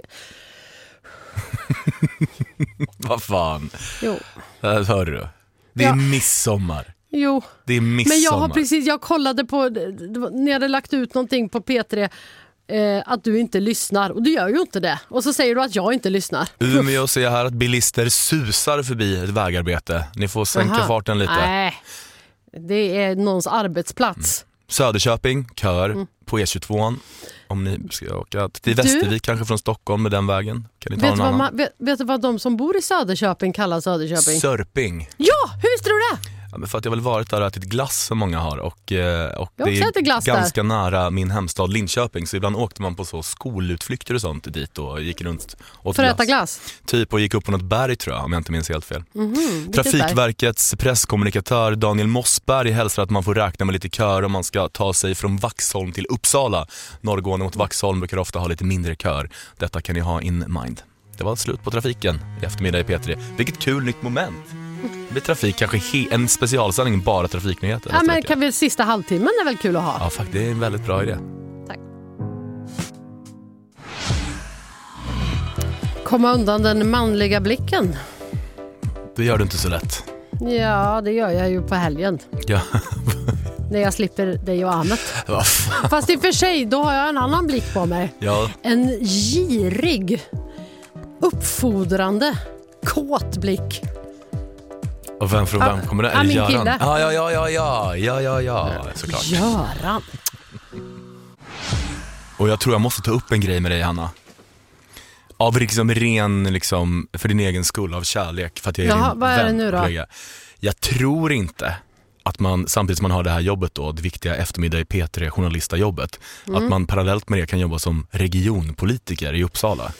Vad fan? Jo. Hör du? Det är midsommar. Jo. Det är midsommar. Men jag kollade på, när jag hade lagt ut någonting på P3, att du inte lyssnar, och du gör ju inte det, och så säger du att jag inte lyssnar. Umeå ser här att bilister susar förbi ett vägarbete. Ni får sänka farten lite. Nej, det är någons arbetsplats. Söderköping, kör på E22. Om ni ska åka till Västervik, kanske från Stockholm med den vägen. Kan ni ta någon annan? Vet du vad de som bor i Söderköping kallar Söderköping? Sörping. Ja, hur visste du det? Ja, men för att jag väl varit där och ätit glass som många har, och det är ganska nära min hemstad Linköping, så ibland åkte man på så skolutflykter och sånt dit och gick runt och för att äta glass. Typ, och gick upp på något berg, tror jag, om jag inte minns helt fel. Trafikverkets presskommunikatör Daniel Mossberg hälsar att man får räkna med lite kör om man ska ta sig från Vaxholm till Uppsala. Norrgående mot Vaxholm brukar ofta ha lite mindre kör. Detta kan ni ha in mind. Det var slut på trafiken i eftermiddag i P3. Vilket kul nytt moment. Det blir trafik, kanske en specialsändning, bara trafiknyheter. Ja, men kan vi sista halvtimmen är väl kul att ha? Ja, faktiskt, det är en väldigt bra idé. Tack. Komma undan den manliga blicken. Det gör du inte så lätt. Ja, det gör jag ju på helgen. Ja. När jag slipper dig och Ahmet. Fast i och för sig, då har jag en annan blick på mig. Ja. En girig, uppfordrande, kåt blick. Och vem kommer det? Är det min Göran? kille. Ja, såklart. Göran. Och jag tror jag måste ta upp en grej med dig, Hanna. Av liksom, för din egen skull, av kärlek. För att jag är din vad är det vän, nu då? kollega. Jag tror inte att man, samtidigt som man har det här jobbet då, det viktiga eftermiddag i P3, journalistajobbet, att man parallellt med det kan jobba som regionpolitiker i Uppsala.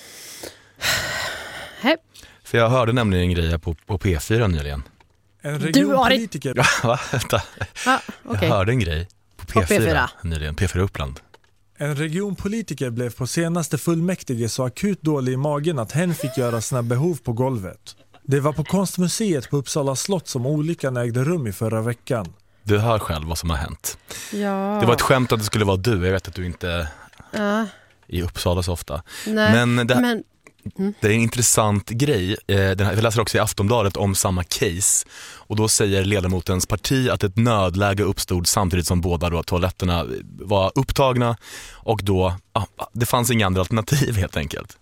Hej. För jag hörde nämligen en grej här på P4 nyligen. En regionpolitiker. Ja, vänta. Okay. Jag hörde en grej på P4 nyligen, P4 Uppland. En regionpolitiker blev på senaste fullmäktige så akut dålig i magen att hen fick göra sina behov på golvet. Det var på Konstmuseet på Uppsala slott som olyckan ägde rum i förra veckan. Du hör själv vad som har hänt. Ja. Det var ett skämt att det skulle vara du. Jag vet att du inte är i Uppsala så ofta. Nej, men det är en intressant grej. Jag läser också i Aftonbladet om samma case. Och då säger ledamotens parti att ett nödläge uppstod samtidigt som båda då toaletterna var upptagna. Och då, det fanns inga andra alternativ helt enkelt.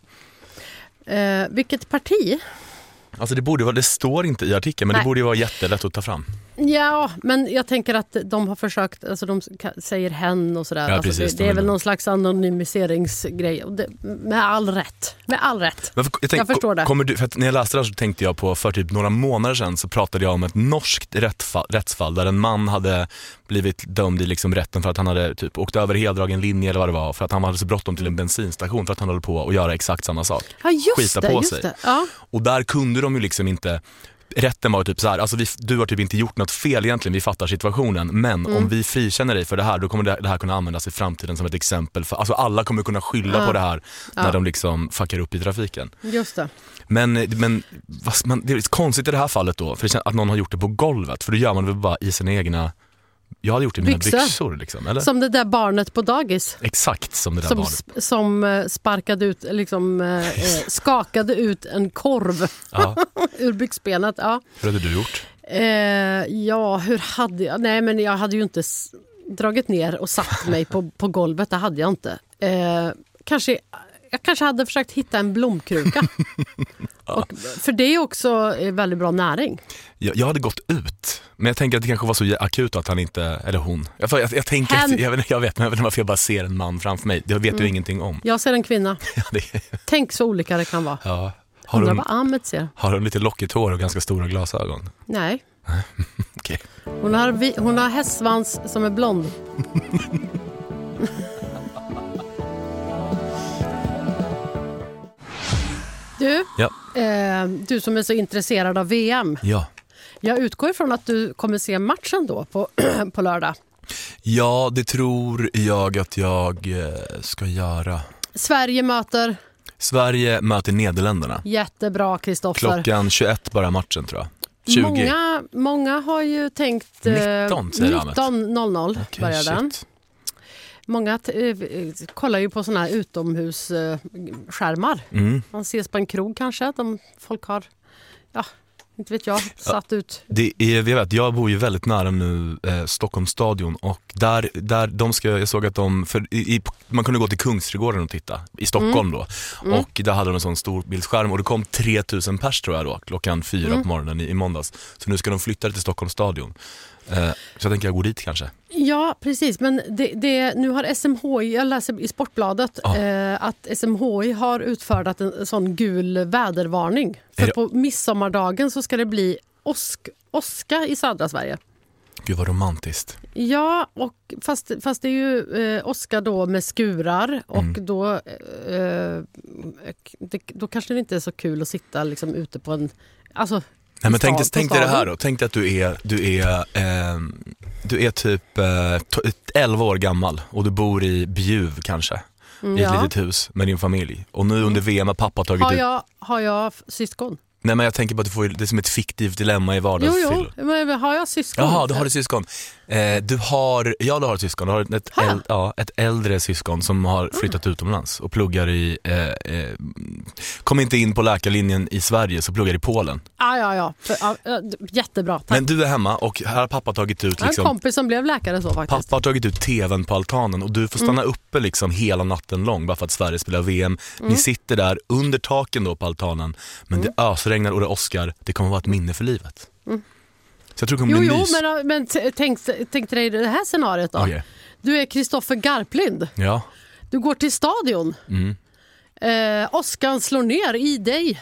Vilket parti? Alltså det står inte i artikeln, men Nej. Det borde ju vara jättelätt att ta fram. Ja, men jag tänker att de har försökt, alltså de säger hen och sådär. Ja, alltså precis, det är väl någon slags anonymiseringsgrej. Och med all rätt. Men jag förstår det. För att när jag läste det så tänkte jag på, för typ några månader sedan så pratade jag om ett norskt rättsfall där en man hade blivit dömd i liksom rätten för att han hade typ åkt över heldragen linje eller vad det var, för att han hade så bråttom till en bensinstation för att han höll på att göra exakt samma sak. Ja, Skita på sig. Ja. Och där kunde de ju liksom inte. Rätten var typ så här, alltså du har typ inte gjort något fel egentligen, vi fattar situationen, men om vi frikänner dig för det här, då kommer det här kunna användas i framtiden som ett exempel för, alltså alla kommer kunna skylla på det här när de liksom fuckar upp i trafiken. Just det. Men det är konstigt i det här fallet då, för att någon har gjort det på golvet, för då gör man väl bara i sina egna. Jag hade gjort det i mina byxor liksom, eller? Som det där barnet på dagis. Exakt som det där barnet. Som sparkade ut, liksom skakade ut en korv ur byxbenet. Ja. Hur hade du gjort? Hur hade jag? Nej, men jag hade ju inte dragit ner och satt mig på golvet. Det hade jag inte. Jag kanske hade försökt hitta en blomkruka. För det är också väldigt bra näring. Jag hade gått ut. Men jag tänker att det kanske var så akut att han inte, eller hon. Jag tänker, jag vet men varför jag bara ser en man framför mig. Det vet du ingenting om. Jag ser en kvinna. Tänk så olika det kan vara. Ja. Undrar vad Ahmed ser. Har hon lite lockigt hår och ganska stora glasögon? Nej. Okay. Hon har hästsvans som är blond. Du, du som är så intresserad av VM. Ja. Jag utgår ifrån att du kommer se matchen då på lördag. Ja, det tror jag att jag ska göra. Sverige möter Nederländerna. Jättebra, Kristoffer. Klockan 21 bara matchen, tror jag. 20. Många har ju tänkt 19:00 börjar den. Många kollar ju på såna här utomhusskärmar. Man ses på en krog kanske. Folk har, inte vet jag, satt ut. Jag bor ju väldigt nära nu Stockholmsstadion och där jag såg att man kunde gå till Kungsträdgården och titta i Stockholm då. Och där hade de en sån stor bildskärm och det kom 3000 pers tror jag då, klockan 4 på morgonen i måndags. Så nu ska de flytta det till Stockholmsstadion. Så jag tänker jag går dit kanske. Ja, precis. Men nu har SMHI, jag läser i Sportbladet att SMHI har utfärdat en sån gul vädervarning. För på midsommardagen så ska det bli åska i södra Sverige. Gud vad romantiskt. Ja, och fast det är ju åska då med skurar och då kanske det inte är så kul att sitta liksom ute på en... Alltså, nej, men tänk dig det här då. Tänk dig att du är typ 11 år gammal och du bor i Bjuv kanske. I ett litet hus med din familj. Och nu under VM har pappa tagit Har jag syskon? Nej, men jag tänker på att du får det är som ett fiktivt dilemma i vardagsfyll. Jo, men har jag syskon? Jaha, du har ett syskon. Du har ett syskon. Du har ett äldre syskon som har flyttat utomlands och pluggar i... kom inte in på läkarlinjen i Sverige, så pluggar i Polen. Ja. Jättebra, tack. Men du är hemma och här har pappa tagit ut... Liksom, en kompis som blev läkare så faktiskt. Pappa har tagit ut tvn på altanen och du får stanna uppe liksom hela natten lång bara för att Sverige spelar VM. Ni sitter där under taken då på altanen, men det ösregnar och det åskar. Det kommer vara ett minne för livet. Så jag tror det kommer bli mys. Men tänk dig det här scenariot då. Okay. Du är Kristoffer Garplind. Ja. Du går till stadion. Åskan slår ner i dig.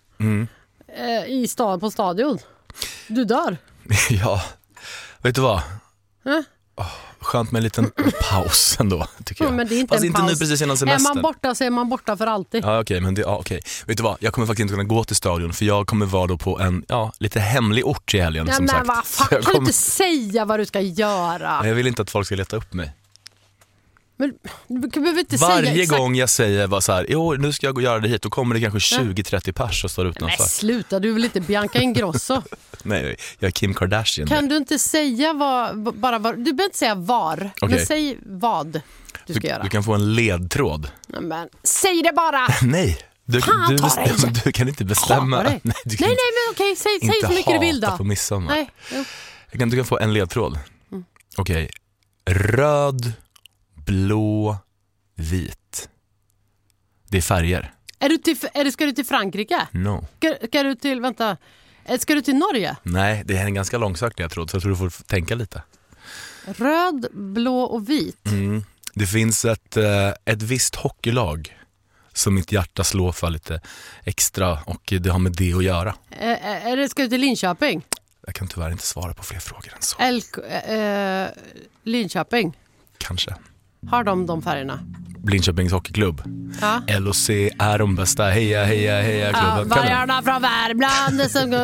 På stadion. Du dör. Ja, vet du vad? Skönt med en liten paus ändå, tycker jag. Men det är inte fast en inte paus. Nu precis innan semestern. Är man borta så är man borta för alltid. Ja, okej. Vet du vad? Jag kommer faktiskt inte kunna gå till stadion, för jag kommer vara då på en lite hemlig ort i helgen, som sagt. Vad fan, kan du inte säga vad du ska göra? Jag vill inte att folk ska leta upp mig. Men du behöver inte Varje säga exakt. gång jag säger bara så här, jo, nu ska jag gå och göra det hit, då kommer det kanske 20-30 pers och står utanför. Nej, sluta, du är väl inte Bianca Ingrosso? Nej, jag är Kim Kardashian. Kan du inte säga vad, du behöver inte säga var, men säg vad du ska göra. Du kan få en ledtråd. Men säg det bara! Nej, du kan inte bestämma. Nej, men okej, säg så mycket du vill då. På midsommar. Nej. Du kan få en ledtråd. Okej. Röd, blå, vit. Det är färger. Ska du till Frankrike? No. Ska du till Norge? Nej, det är en ganska långsökt ledtråd, så jag tror du får tänka lite. Röd, blå och vit. Det finns ett visst hockeylag som mitt hjärta slår för lite extra, och det har med det att göra. Ska du till Linköping? Jag kan tyvärr inte svara på fler frågor än så. Linköping? Kanske. Har de färgerna? Linköpings hockeyklubb. Ja. LOC är de bästa. Heja, heja, heja klubben. Vargarna från Värmland.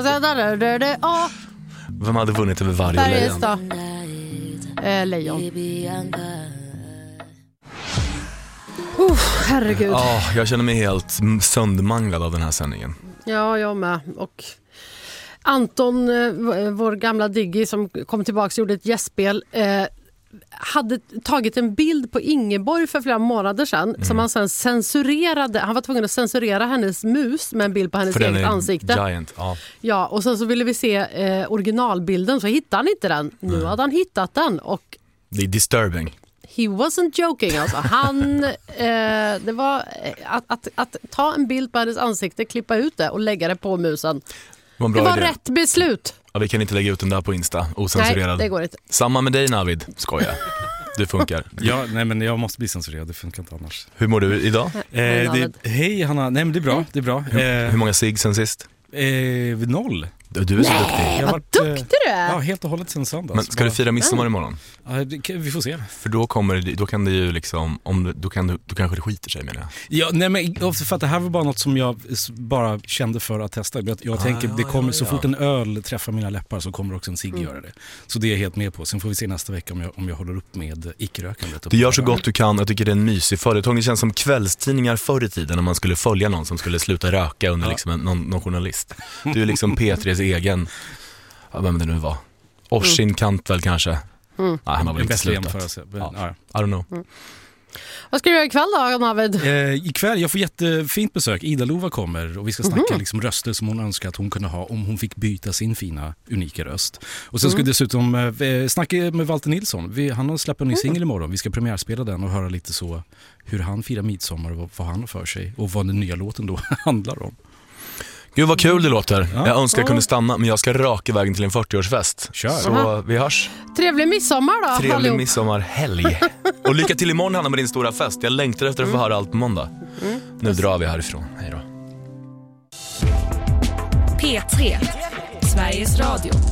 Vem hade vunnit över varje lejon? Lejon. Herregud. Jag känner mig helt söndermanglad av den här sändningen. Ja, jag med. Och Anton, vår gamla Diggy som kom tillbaka och gjorde ett gästspel, hade tagit en bild på Ingeborg för flera månader sedan som han sen censurerade. Han var tvungen att censurera hennes mus med en bild på hennes eget ansikte. Giant, ja, och sen så ville vi se originalbilden, så hittade han inte den. Nu hade han hittat den, och det är disturbing. He wasn't joking alltså. Han, det var att ta en bild på hennes ansikte, klippa ut det och lägga det på musen. Det var rätt beslut. Ja, vi kan inte lägga ut den där på Insta ocensurerad. Nej, det går inte. Samma med dig, Navid. Skojar. Det funkar. Ja, nej, men jag måste bli censurerad. Det funkar inte annars. Hur mår du idag? Hej Hanna. Nej, men det är bra. Det är bra. Hur många cigg sen sist? 0. Du är så duktig. Vad duktig du är. Ja, helt och hållet sen söndag. Men ska du fira midsommar imorgon? Ja, vi får se. För då kan det ju liksom, då kanske det skiter sig, menar jag. Ja, nej, men för att det här var bara något som jag bara kände för att testa. Jag tänker, det kommer så fort en öl träffar mina läppar så kommer också en cigg göra det. Så det är jag helt med på. Sen får vi se nästa vecka om jag håller upp med icke-rökandet. Du gör så gott du kan. Jag tycker det är en mysig företag. Det känns som kvällstidningar förr i tiden när man skulle följa någon som skulle sluta röka under liksom någon journalist. Du är liksom P3s egen, vem det nu var. Orsin Kantvel kanske. Nej, han har väl inte slutat. I don't know. Vad ska du göra ikväll då, Navid? Ikväll, jag får jättefint besök. Ida Lova kommer och vi ska snacka liksom röster som hon önskar att hon kunde ha om hon fick byta sin fina, unika röst. Och sen ska vi dessutom snacka med Walter Nilsson. Han har släppt en ny singel imorgon. Vi ska premiärspela den och höra lite så hur han firar midsommar och vad han har för sig och vad den nya låten då handlar om. Gud vad kul det låter. Ja. Jag önskar jag kunde stanna, men jag ska raka vägen till en 40-årsfest. Kör. Så vi hörs. Trevlig midsommar då. Trevlig midsommarhelg. Och lycka till imorgon, Hanna, med din stora fest. Jag längtar efter att få höra allt på måndag. Nu drar vi härifrån. Hej då. P3, Sveriges Radio.